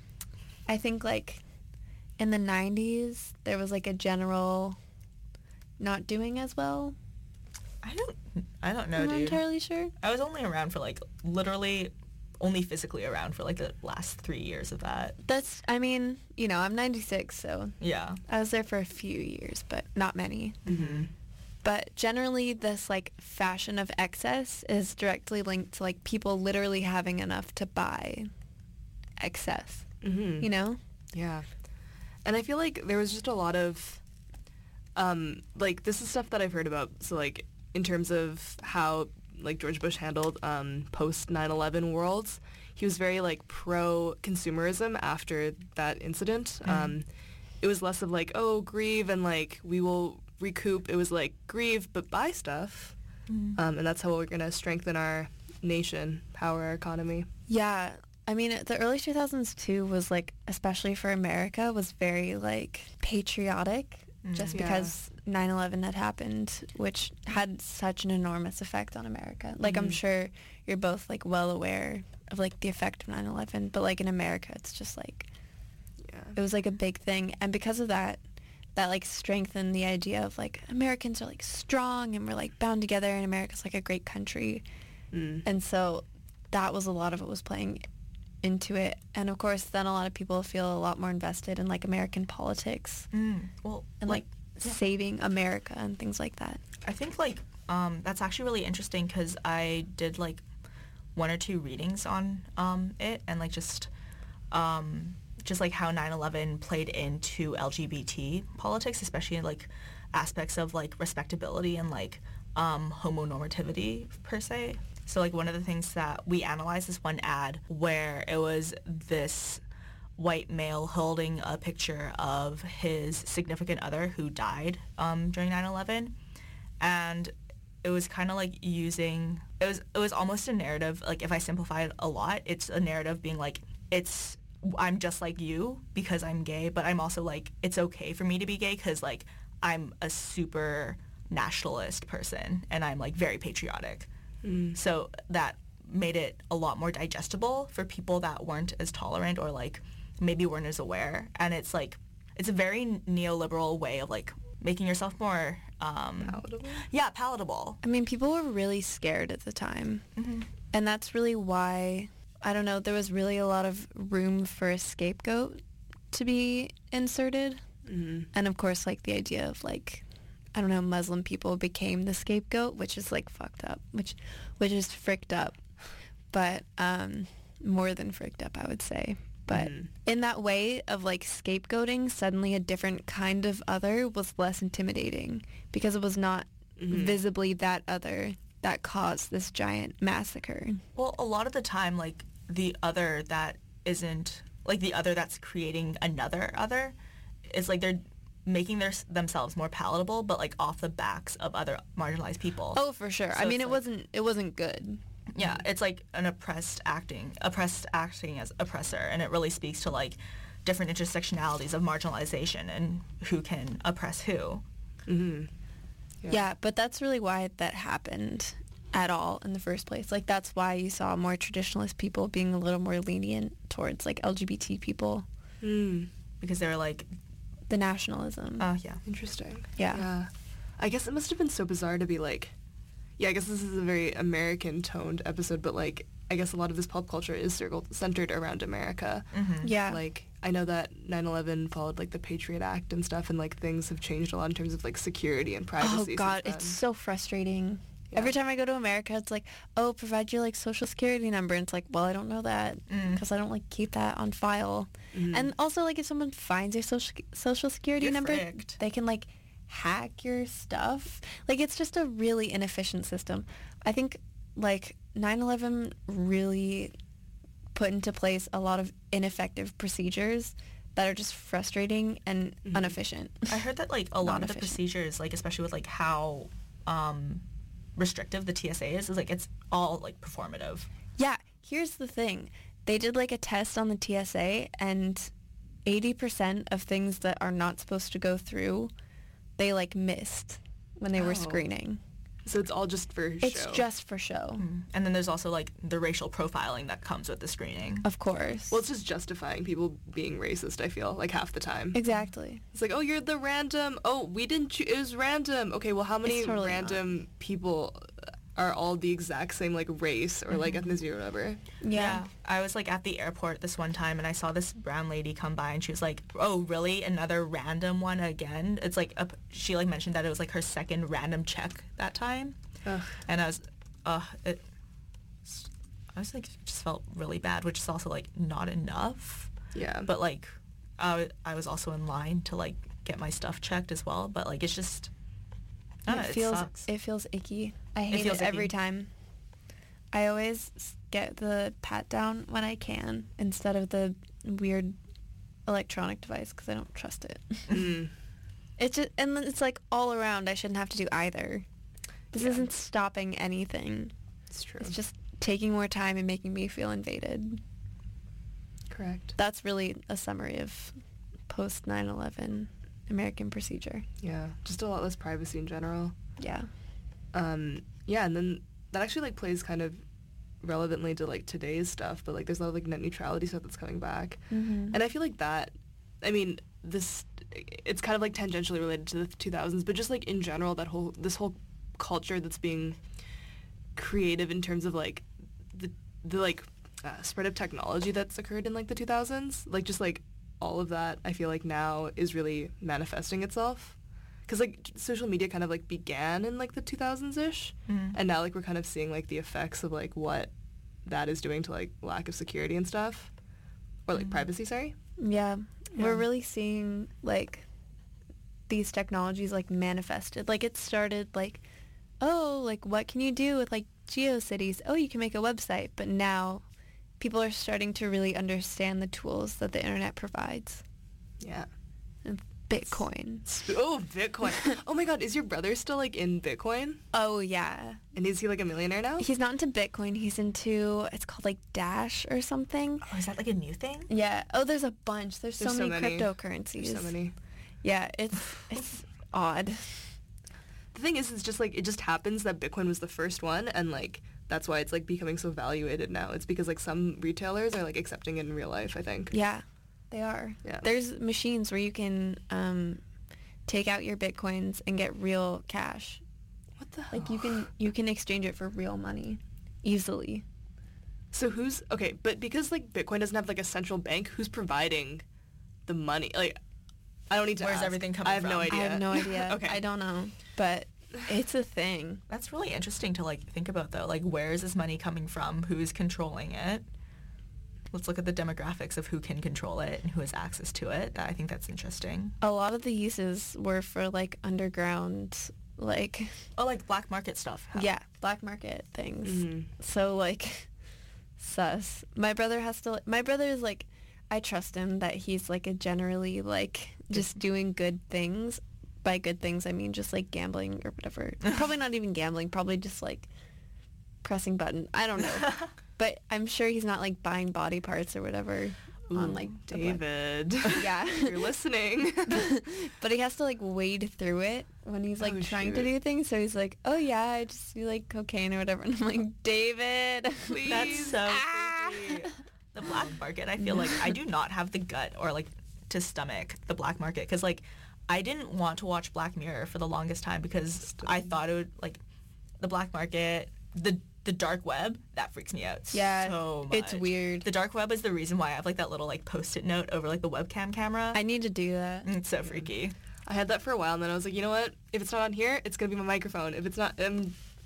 [SPEAKER 2] I think like in the nineties, there was like a general not doing as well.
[SPEAKER 3] I don't I don't know,
[SPEAKER 2] I'm
[SPEAKER 3] dude.
[SPEAKER 2] not entirely sure.
[SPEAKER 3] I was only around for like literally only physically around for like the last three years of that.
[SPEAKER 2] That's, I mean, you know, I'm ninety-six, so
[SPEAKER 3] yeah,
[SPEAKER 2] I was there for a few years, but not many.
[SPEAKER 3] Mm-hmm.
[SPEAKER 2] But generally, this like fashion of excess is directly linked to like people literally having enough to buy excess.
[SPEAKER 1] Mm-hmm.
[SPEAKER 2] You know?
[SPEAKER 1] Yeah. And I feel like there was just a lot of, um, like, this is stuff that I've heard about. So, like, in terms of how, like, George Bush handled um, post nine eleven worlds, he was very, like, pro-consumerism after that incident. Mm-hmm. Um, it was less of, like, oh, grieve and, like, we will recoup. It was, like, grieve but buy stuff. Mm-hmm. Um, and that's how we're going to strengthen our nation, power our economy.
[SPEAKER 2] Yeah. I mean, the early two thousands, too, was, like, especially for America, was very, like, patriotic, mm, just yeah. because nine eleven had happened, which had such an enormous effect on America. Like, mm-hmm. I'm sure you're both, like, well aware of, like, the effect of nine eleven, but, like, in America, it's just, like, yeah. it was, like, a big thing. And because of that, that, like, strengthened the idea of, like, Americans are, like, strong, and we're, like, bound together, and America's, like, a great country. Mm. And so that was a lot of what was playing into it. And of course then a lot of people feel a lot more invested in like American politics
[SPEAKER 3] mm. well
[SPEAKER 2] and like, like yeah. saving America and things like that.
[SPEAKER 3] I think like um that's actually really interesting because I did like one or two readings on um it and like just um just like how nine eleven played into L G B T politics, especially in like aspects of like respectability and like um homonormativity per se. So, like, one of the things that we analyzed is one ad where it was this white male holding a picture of his significant other who died um, during nine eleven. And it was kind of, like, using... It was it was almost a narrative. Like, if I simplify it a lot, it's a narrative being, like, it's... I'm just like you because I'm gay, but I'm also, like, it's okay for me to be gay because, like, I'm a super nationalist person and I'm, like, very patriotic. Mm. So that made it a lot more digestible for people that weren't as tolerant or like maybe weren't as aware. And it's like it's a very neoliberal way of like making yourself more um,
[SPEAKER 1] palatable.
[SPEAKER 3] Yeah, palatable.
[SPEAKER 2] I mean, people were really scared at the time, mm-hmm. and that's really why I don't know. There was really a lot of room for a scapegoat to be inserted, mm-hmm. and of course, like the idea of like. I don't know, Muslim people became the scapegoat, which is like fucked up, which which is fricked up, but um, more than fricked up, I would say. But mm. in that way of like scapegoating, suddenly a different kind of other was less intimidating because it was not mm-hmm. visibly that other that caused this giant massacre.
[SPEAKER 3] Well, a lot of the time, like the other that isn't, like the other that's creating another other, is like they're making their themselves more palatable, but like off the backs of other marginalized people.
[SPEAKER 2] Oh, for sure.
[SPEAKER 3] So
[SPEAKER 2] I mean, it
[SPEAKER 3] like,
[SPEAKER 2] wasn't it wasn't good.
[SPEAKER 3] Yeah, it's like an oppressed acting, oppressed acting as oppressor, and it really speaks to like different intersectionalities of marginalization and who can oppress who.
[SPEAKER 2] Mm-hmm. Yeah. yeah, but that's really why that happened at all in the first place. Like that's why you saw more traditionalist people being a little more lenient towards like L G B T people.
[SPEAKER 3] Mm. Because they were like
[SPEAKER 2] the nationalism.
[SPEAKER 3] Oh, uh, yeah.
[SPEAKER 1] Interesting.
[SPEAKER 2] Yeah.
[SPEAKER 1] Yeah. I guess it must have been so bizarre to be like, yeah, I guess this is a very American-toned episode, but like, I guess a lot of this pop culture is circled, centered around America.
[SPEAKER 2] Mm-hmm. Yeah.
[SPEAKER 1] Like, I know that nine eleven followed like the Patriot Act and stuff, and like things have changed a lot in terms of like security and privacy.
[SPEAKER 2] Oh God, it's so frustrating.
[SPEAKER 1] Yeah.
[SPEAKER 2] Every time I go to America, it's like, oh, provide your like social security number. And it's like, well, I don't know that because
[SPEAKER 3] Mm.
[SPEAKER 2] I don't like keep that on file.
[SPEAKER 1] Mhm.
[SPEAKER 2] And also, like, if someone finds your social social security
[SPEAKER 3] Get
[SPEAKER 2] number,
[SPEAKER 3] fricked.
[SPEAKER 2] they can like hack your stuff. Like, it's just a really inefficient system. I think like nine eleven really put into place a lot of ineffective procedures that are just frustrating and
[SPEAKER 1] Mhm.
[SPEAKER 2] inefficient.
[SPEAKER 3] I heard that like a lot of the
[SPEAKER 2] Non-efficient.
[SPEAKER 3] procedures, like especially with like how um, restrictive the T S A is, is like it's all like performative.
[SPEAKER 2] Yeah, here's the thing. They did like a test on the T S A and eighty percent of things that are not supposed to go through, they like missed when they were
[SPEAKER 1] Oh.
[SPEAKER 2] screening.
[SPEAKER 1] So it's all just for
[SPEAKER 2] It's
[SPEAKER 1] show.
[SPEAKER 2] just for show.
[SPEAKER 3] And then there's also like the racial profiling that comes with the screening.
[SPEAKER 2] Of course.
[SPEAKER 1] Well, it's just justifying people being racist, I feel, like half the time.
[SPEAKER 2] Exactly.
[SPEAKER 1] It's like, oh, you're the random. Oh, we didn't choose. It was random. Okay, well, how many
[SPEAKER 2] It's totally
[SPEAKER 1] random people are all the exact same, like, race or, like, ethnicity or whatever?
[SPEAKER 2] Yeah.
[SPEAKER 3] I was like at the airport this one time and I saw this brown lady come by and she was like, oh, really? Another random one again? It's like, a, she like mentioned that it was like her second random check that time.
[SPEAKER 1] Ugh.
[SPEAKER 3] And I was, uh, it, I was like, just felt really bad, which is also like not enough.
[SPEAKER 1] Yeah.
[SPEAKER 3] But like, I, I was also in line to like get my stuff checked as well. But like, it's just, I don't know,
[SPEAKER 2] it
[SPEAKER 3] it
[SPEAKER 2] feels
[SPEAKER 3] sucks.
[SPEAKER 2] it feels icky. I hate it,
[SPEAKER 3] feels
[SPEAKER 2] every
[SPEAKER 3] icky.
[SPEAKER 2] time. I always s- get the pat down when I can instead of the weird electronic device because I don't trust it.
[SPEAKER 1] Mm.
[SPEAKER 2] It's just, and then it's like all around. I shouldn't have to do either. This
[SPEAKER 1] Yeah.
[SPEAKER 2] isn't stopping anything.
[SPEAKER 1] It's true.
[SPEAKER 2] It's just taking more time and making me feel invaded.
[SPEAKER 1] Correct.
[SPEAKER 2] That's really a summary of post nine eleven American procedure.
[SPEAKER 1] Yeah. Just a lot less privacy in general.
[SPEAKER 2] Yeah.
[SPEAKER 1] Um, yeah, and then that actually, like, plays kind of relevantly to, like, today's stuff, but, like, there's a lot of, like, net neutrality stuff that's coming back.
[SPEAKER 2] Mm-hmm.
[SPEAKER 1] And I feel like that, I mean, this, it's kind of, like, tangentially related to the two thousands, but just, like, in general, that whole, this whole culture that's being creative in terms of, like, the, the like, uh, spread of technology that's occurred in, like, the two thousands. Like, just, like, all of that, I feel like now is really manifesting itself. Because, like, social media kind of, like, began in, like, the two thousands-ish.
[SPEAKER 3] Mhm.
[SPEAKER 1] And now, like, we're kind of seeing, like, the effects of, like, what that is doing to, like, lack of security and stuff. Or, like,
[SPEAKER 3] Mhm.
[SPEAKER 1] privacy, sorry.
[SPEAKER 2] Yeah.
[SPEAKER 3] Yeah.
[SPEAKER 2] We're really seeing, like, these technologies, like, manifested. Like, it started, like, oh, like, what can you do with, like, GeoCities? Oh, you can make a website. But now people are starting to really understand the tools that the internet provides.
[SPEAKER 1] Yeah.
[SPEAKER 2] And Bitcoin.
[SPEAKER 1] Sp- Oh, Bitcoin. Oh, my God. Is your brother still, like, in Bitcoin?
[SPEAKER 2] Oh, yeah.
[SPEAKER 1] And is he, like, a millionaire now?
[SPEAKER 2] He's not into Bitcoin. He's into, it's called, like, Dash or something.
[SPEAKER 3] Oh, is that like a new thing?
[SPEAKER 2] Yeah. Oh, there's a bunch. There's,
[SPEAKER 1] There's
[SPEAKER 2] so,
[SPEAKER 1] so
[SPEAKER 2] many,
[SPEAKER 1] many.
[SPEAKER 2] cryptocurrencies.
[SPEAKER 1] There's so many.
[SPEAKER 2] Yeah, it's it's odd.
[SPEAKER 1] The thing is, it's just, like, it just happens that Bitcoin was the first one, and, like, that's why it's, like, becoming so valuated now. It's because, like, some retailers are, like, accepting it in real life, I think.
[SPEAKER 2] Yeah, they are.
[SPEAKER 1] Yeah.
[SPEAKER 2] There's machines where you can um, take out your Bitcoins and get real cash.
[SPEAKER 1] What the hell?
[SPEAKER 2] Like you can you can exchange it for real money easily.
[SPEAKER 1] So who's, okay, but because, like, Bitcoin doesn't have, like, a central bank, who's providing the money? Like, I don't need to
[SPEAKER 3] Where's
[SPEAKER 1] ask.
[SPEAKER 3] everything coming
[SPEAKER 1] I have no
[SPEAKER 3] from?
[SPEAKER 1] idea.
[SPEAKER 2] I have no idea.
[SPEAKER 1] Okay.
[SPEAKER 2] I don't know, but it's a thing.
[SPEAKER 3] That's really interesting to like think about though. Like, where is this money coming from? Who is controlling it? Let's look at the demographics of who can control it and who has access to it. I think that's interesting.
[SPEAKER 2] A lot of the uses were for like underground, like
[SPEAKER 3] Oh, like black market stuff.
[SPEAKER 2] yeah, black market things.
[SPEAKER 1] Mhm.
[SPEAKER 2] So like sus. My brother has to my brother is like I trust him that he's like a generally like just doing good things. By good things I mean just like gambling or whatever. Probably not even gambling, probably just like pressing button. I don't know. But I'm sure he's not like buying body parts or whatever on like the black-
[SPEAKER 1] David.
[SPEAKER 2] Yeah.
[SPEAKER 1] You're listening.
[SPEAKER 2] But he has to like wade through it when he's like
[SPEAKER 1] Oh,
[SPEAKER 2] trying to
[SPEAKER 1] shoot.
[SPEAKER 2] do things. So he's like, oh yeah, I just do like cocaine or whatever. And I'm like, David,
[SPEAKER 1] Please.
[SPEAKER 3] That's so
[SPEAKER 2] Ah.
[SPEAKER 3] creepy. The black market, I feel like I do not have the gut or like to stomach the black market because like I didn't want to watch Black Mirror for the longest time because I thought it would like the black market, the the dark web, that freaks me out
[SPEAKER 2] Yeah,
[SPEAKER 3] so much.
[SPEAKER 2] it's weird.
[SPEAKER 3] The dark web is the reason why I have like that little like post-it note over like the webcam camera.
[SPEAKER 2] I need to do that.
[SPEAKER 3] It's so freaky.
[SPEAKER 1] I had that for a while, and then I was like, you know what? If it's not on here, it's gonna be my microphone. If it's not, um,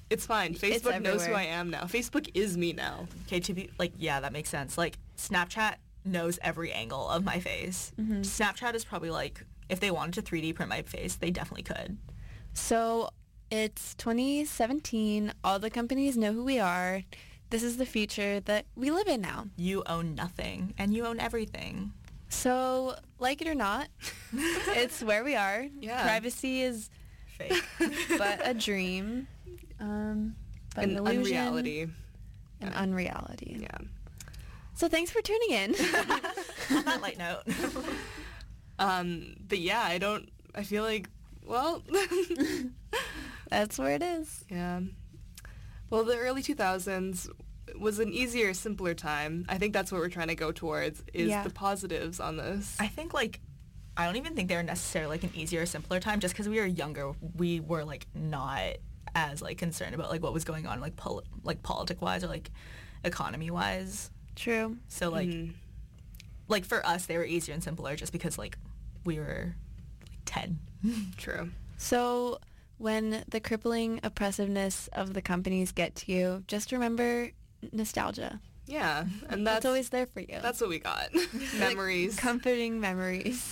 [SPEAKER 1] It's fine. Facebook
[SPEAKER 2] It's
[SPEAKER 1] knows who
[SPEAKER 2] everywhere.
[SPEAKER 1] I am now. Facebook is me now.
[SPEAKER 3] Okay, to be like, yeah, that makes sense. Like, Snapchat knows every angle of my face.
[SPEAKER 2] Mhm.
[SPEAKER 3] Snapchat is probably like, if they wanted to three D print my face, they definitely could.
[SPEAKER 2] So it's twenty seventeen. All the companies know who we are. This is the future that we live in now.
[SPEAKER 3] You own nothing, and you own everything.
[SPEAKER 2] So, like it or not, it's where we are.
[SPEAKER 1] Yeah.
[SPEAKER 2] Privacy is
[SPEAKER 3] Fake.
[SPEAKER 2] but a dream. Um, but an,
[SPEAKER 1] An
[SPEAKER 2] illusion.
[SPEAKER 1] unreality.
[SPEAKER 2] An
[SPEAKER 1] Yeah.
[SPEAKER 2] unreality.
[SPEAKER 1] Yeah.
[SPEAKER 2] So thanks for tuning in.
[SPEAKER 3] On that light note.
[SPEAKER 1] Um, but yeah, I don't, I feel like, well,
[SPEAKER 2] That's where it is.
[SPEAKER 1] yeah. Well, the early two thousands was an easier, simpler time. I think that's what we're trying to go towards, is
[SPEAKER 2] Yeah.
[SPEAKER 1] the positives on this.
[SPEAKER 3] I think, like, I don't even think they were necessarily, like, an easier or simpler time. Just because we were younger, we were, like, not as, like, concerned about, like, what was going on, like, pol- like politic-wise or, like, economy-wise.
[SPEAKER 2] True.
[SPEAKER 3] So, like,
[SPEAKER 1] Mhm.
[SPEAKER 3] like, for us, they were easier and simpler just because, like, we were, like, ten.
[SPEAKER 1] True.
[SPEAKER 2] So when the crippling oppressiveness of the companies get to you, just remember nostalgia.
[SPEAKER 1] Yeah, and that's,
[SPEAKER 2] It's always there for you.
[SPEAKER 1] that's what we got. Memories.
[SPEAKER 2] Comforting memories.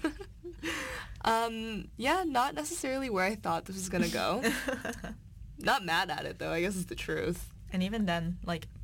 [SPEAKER 1] Um, yeah, not necessarily where I thought this was gonna go. Not mad at it though, I guess is the truth.
[SPEAKER 3] And even then, like,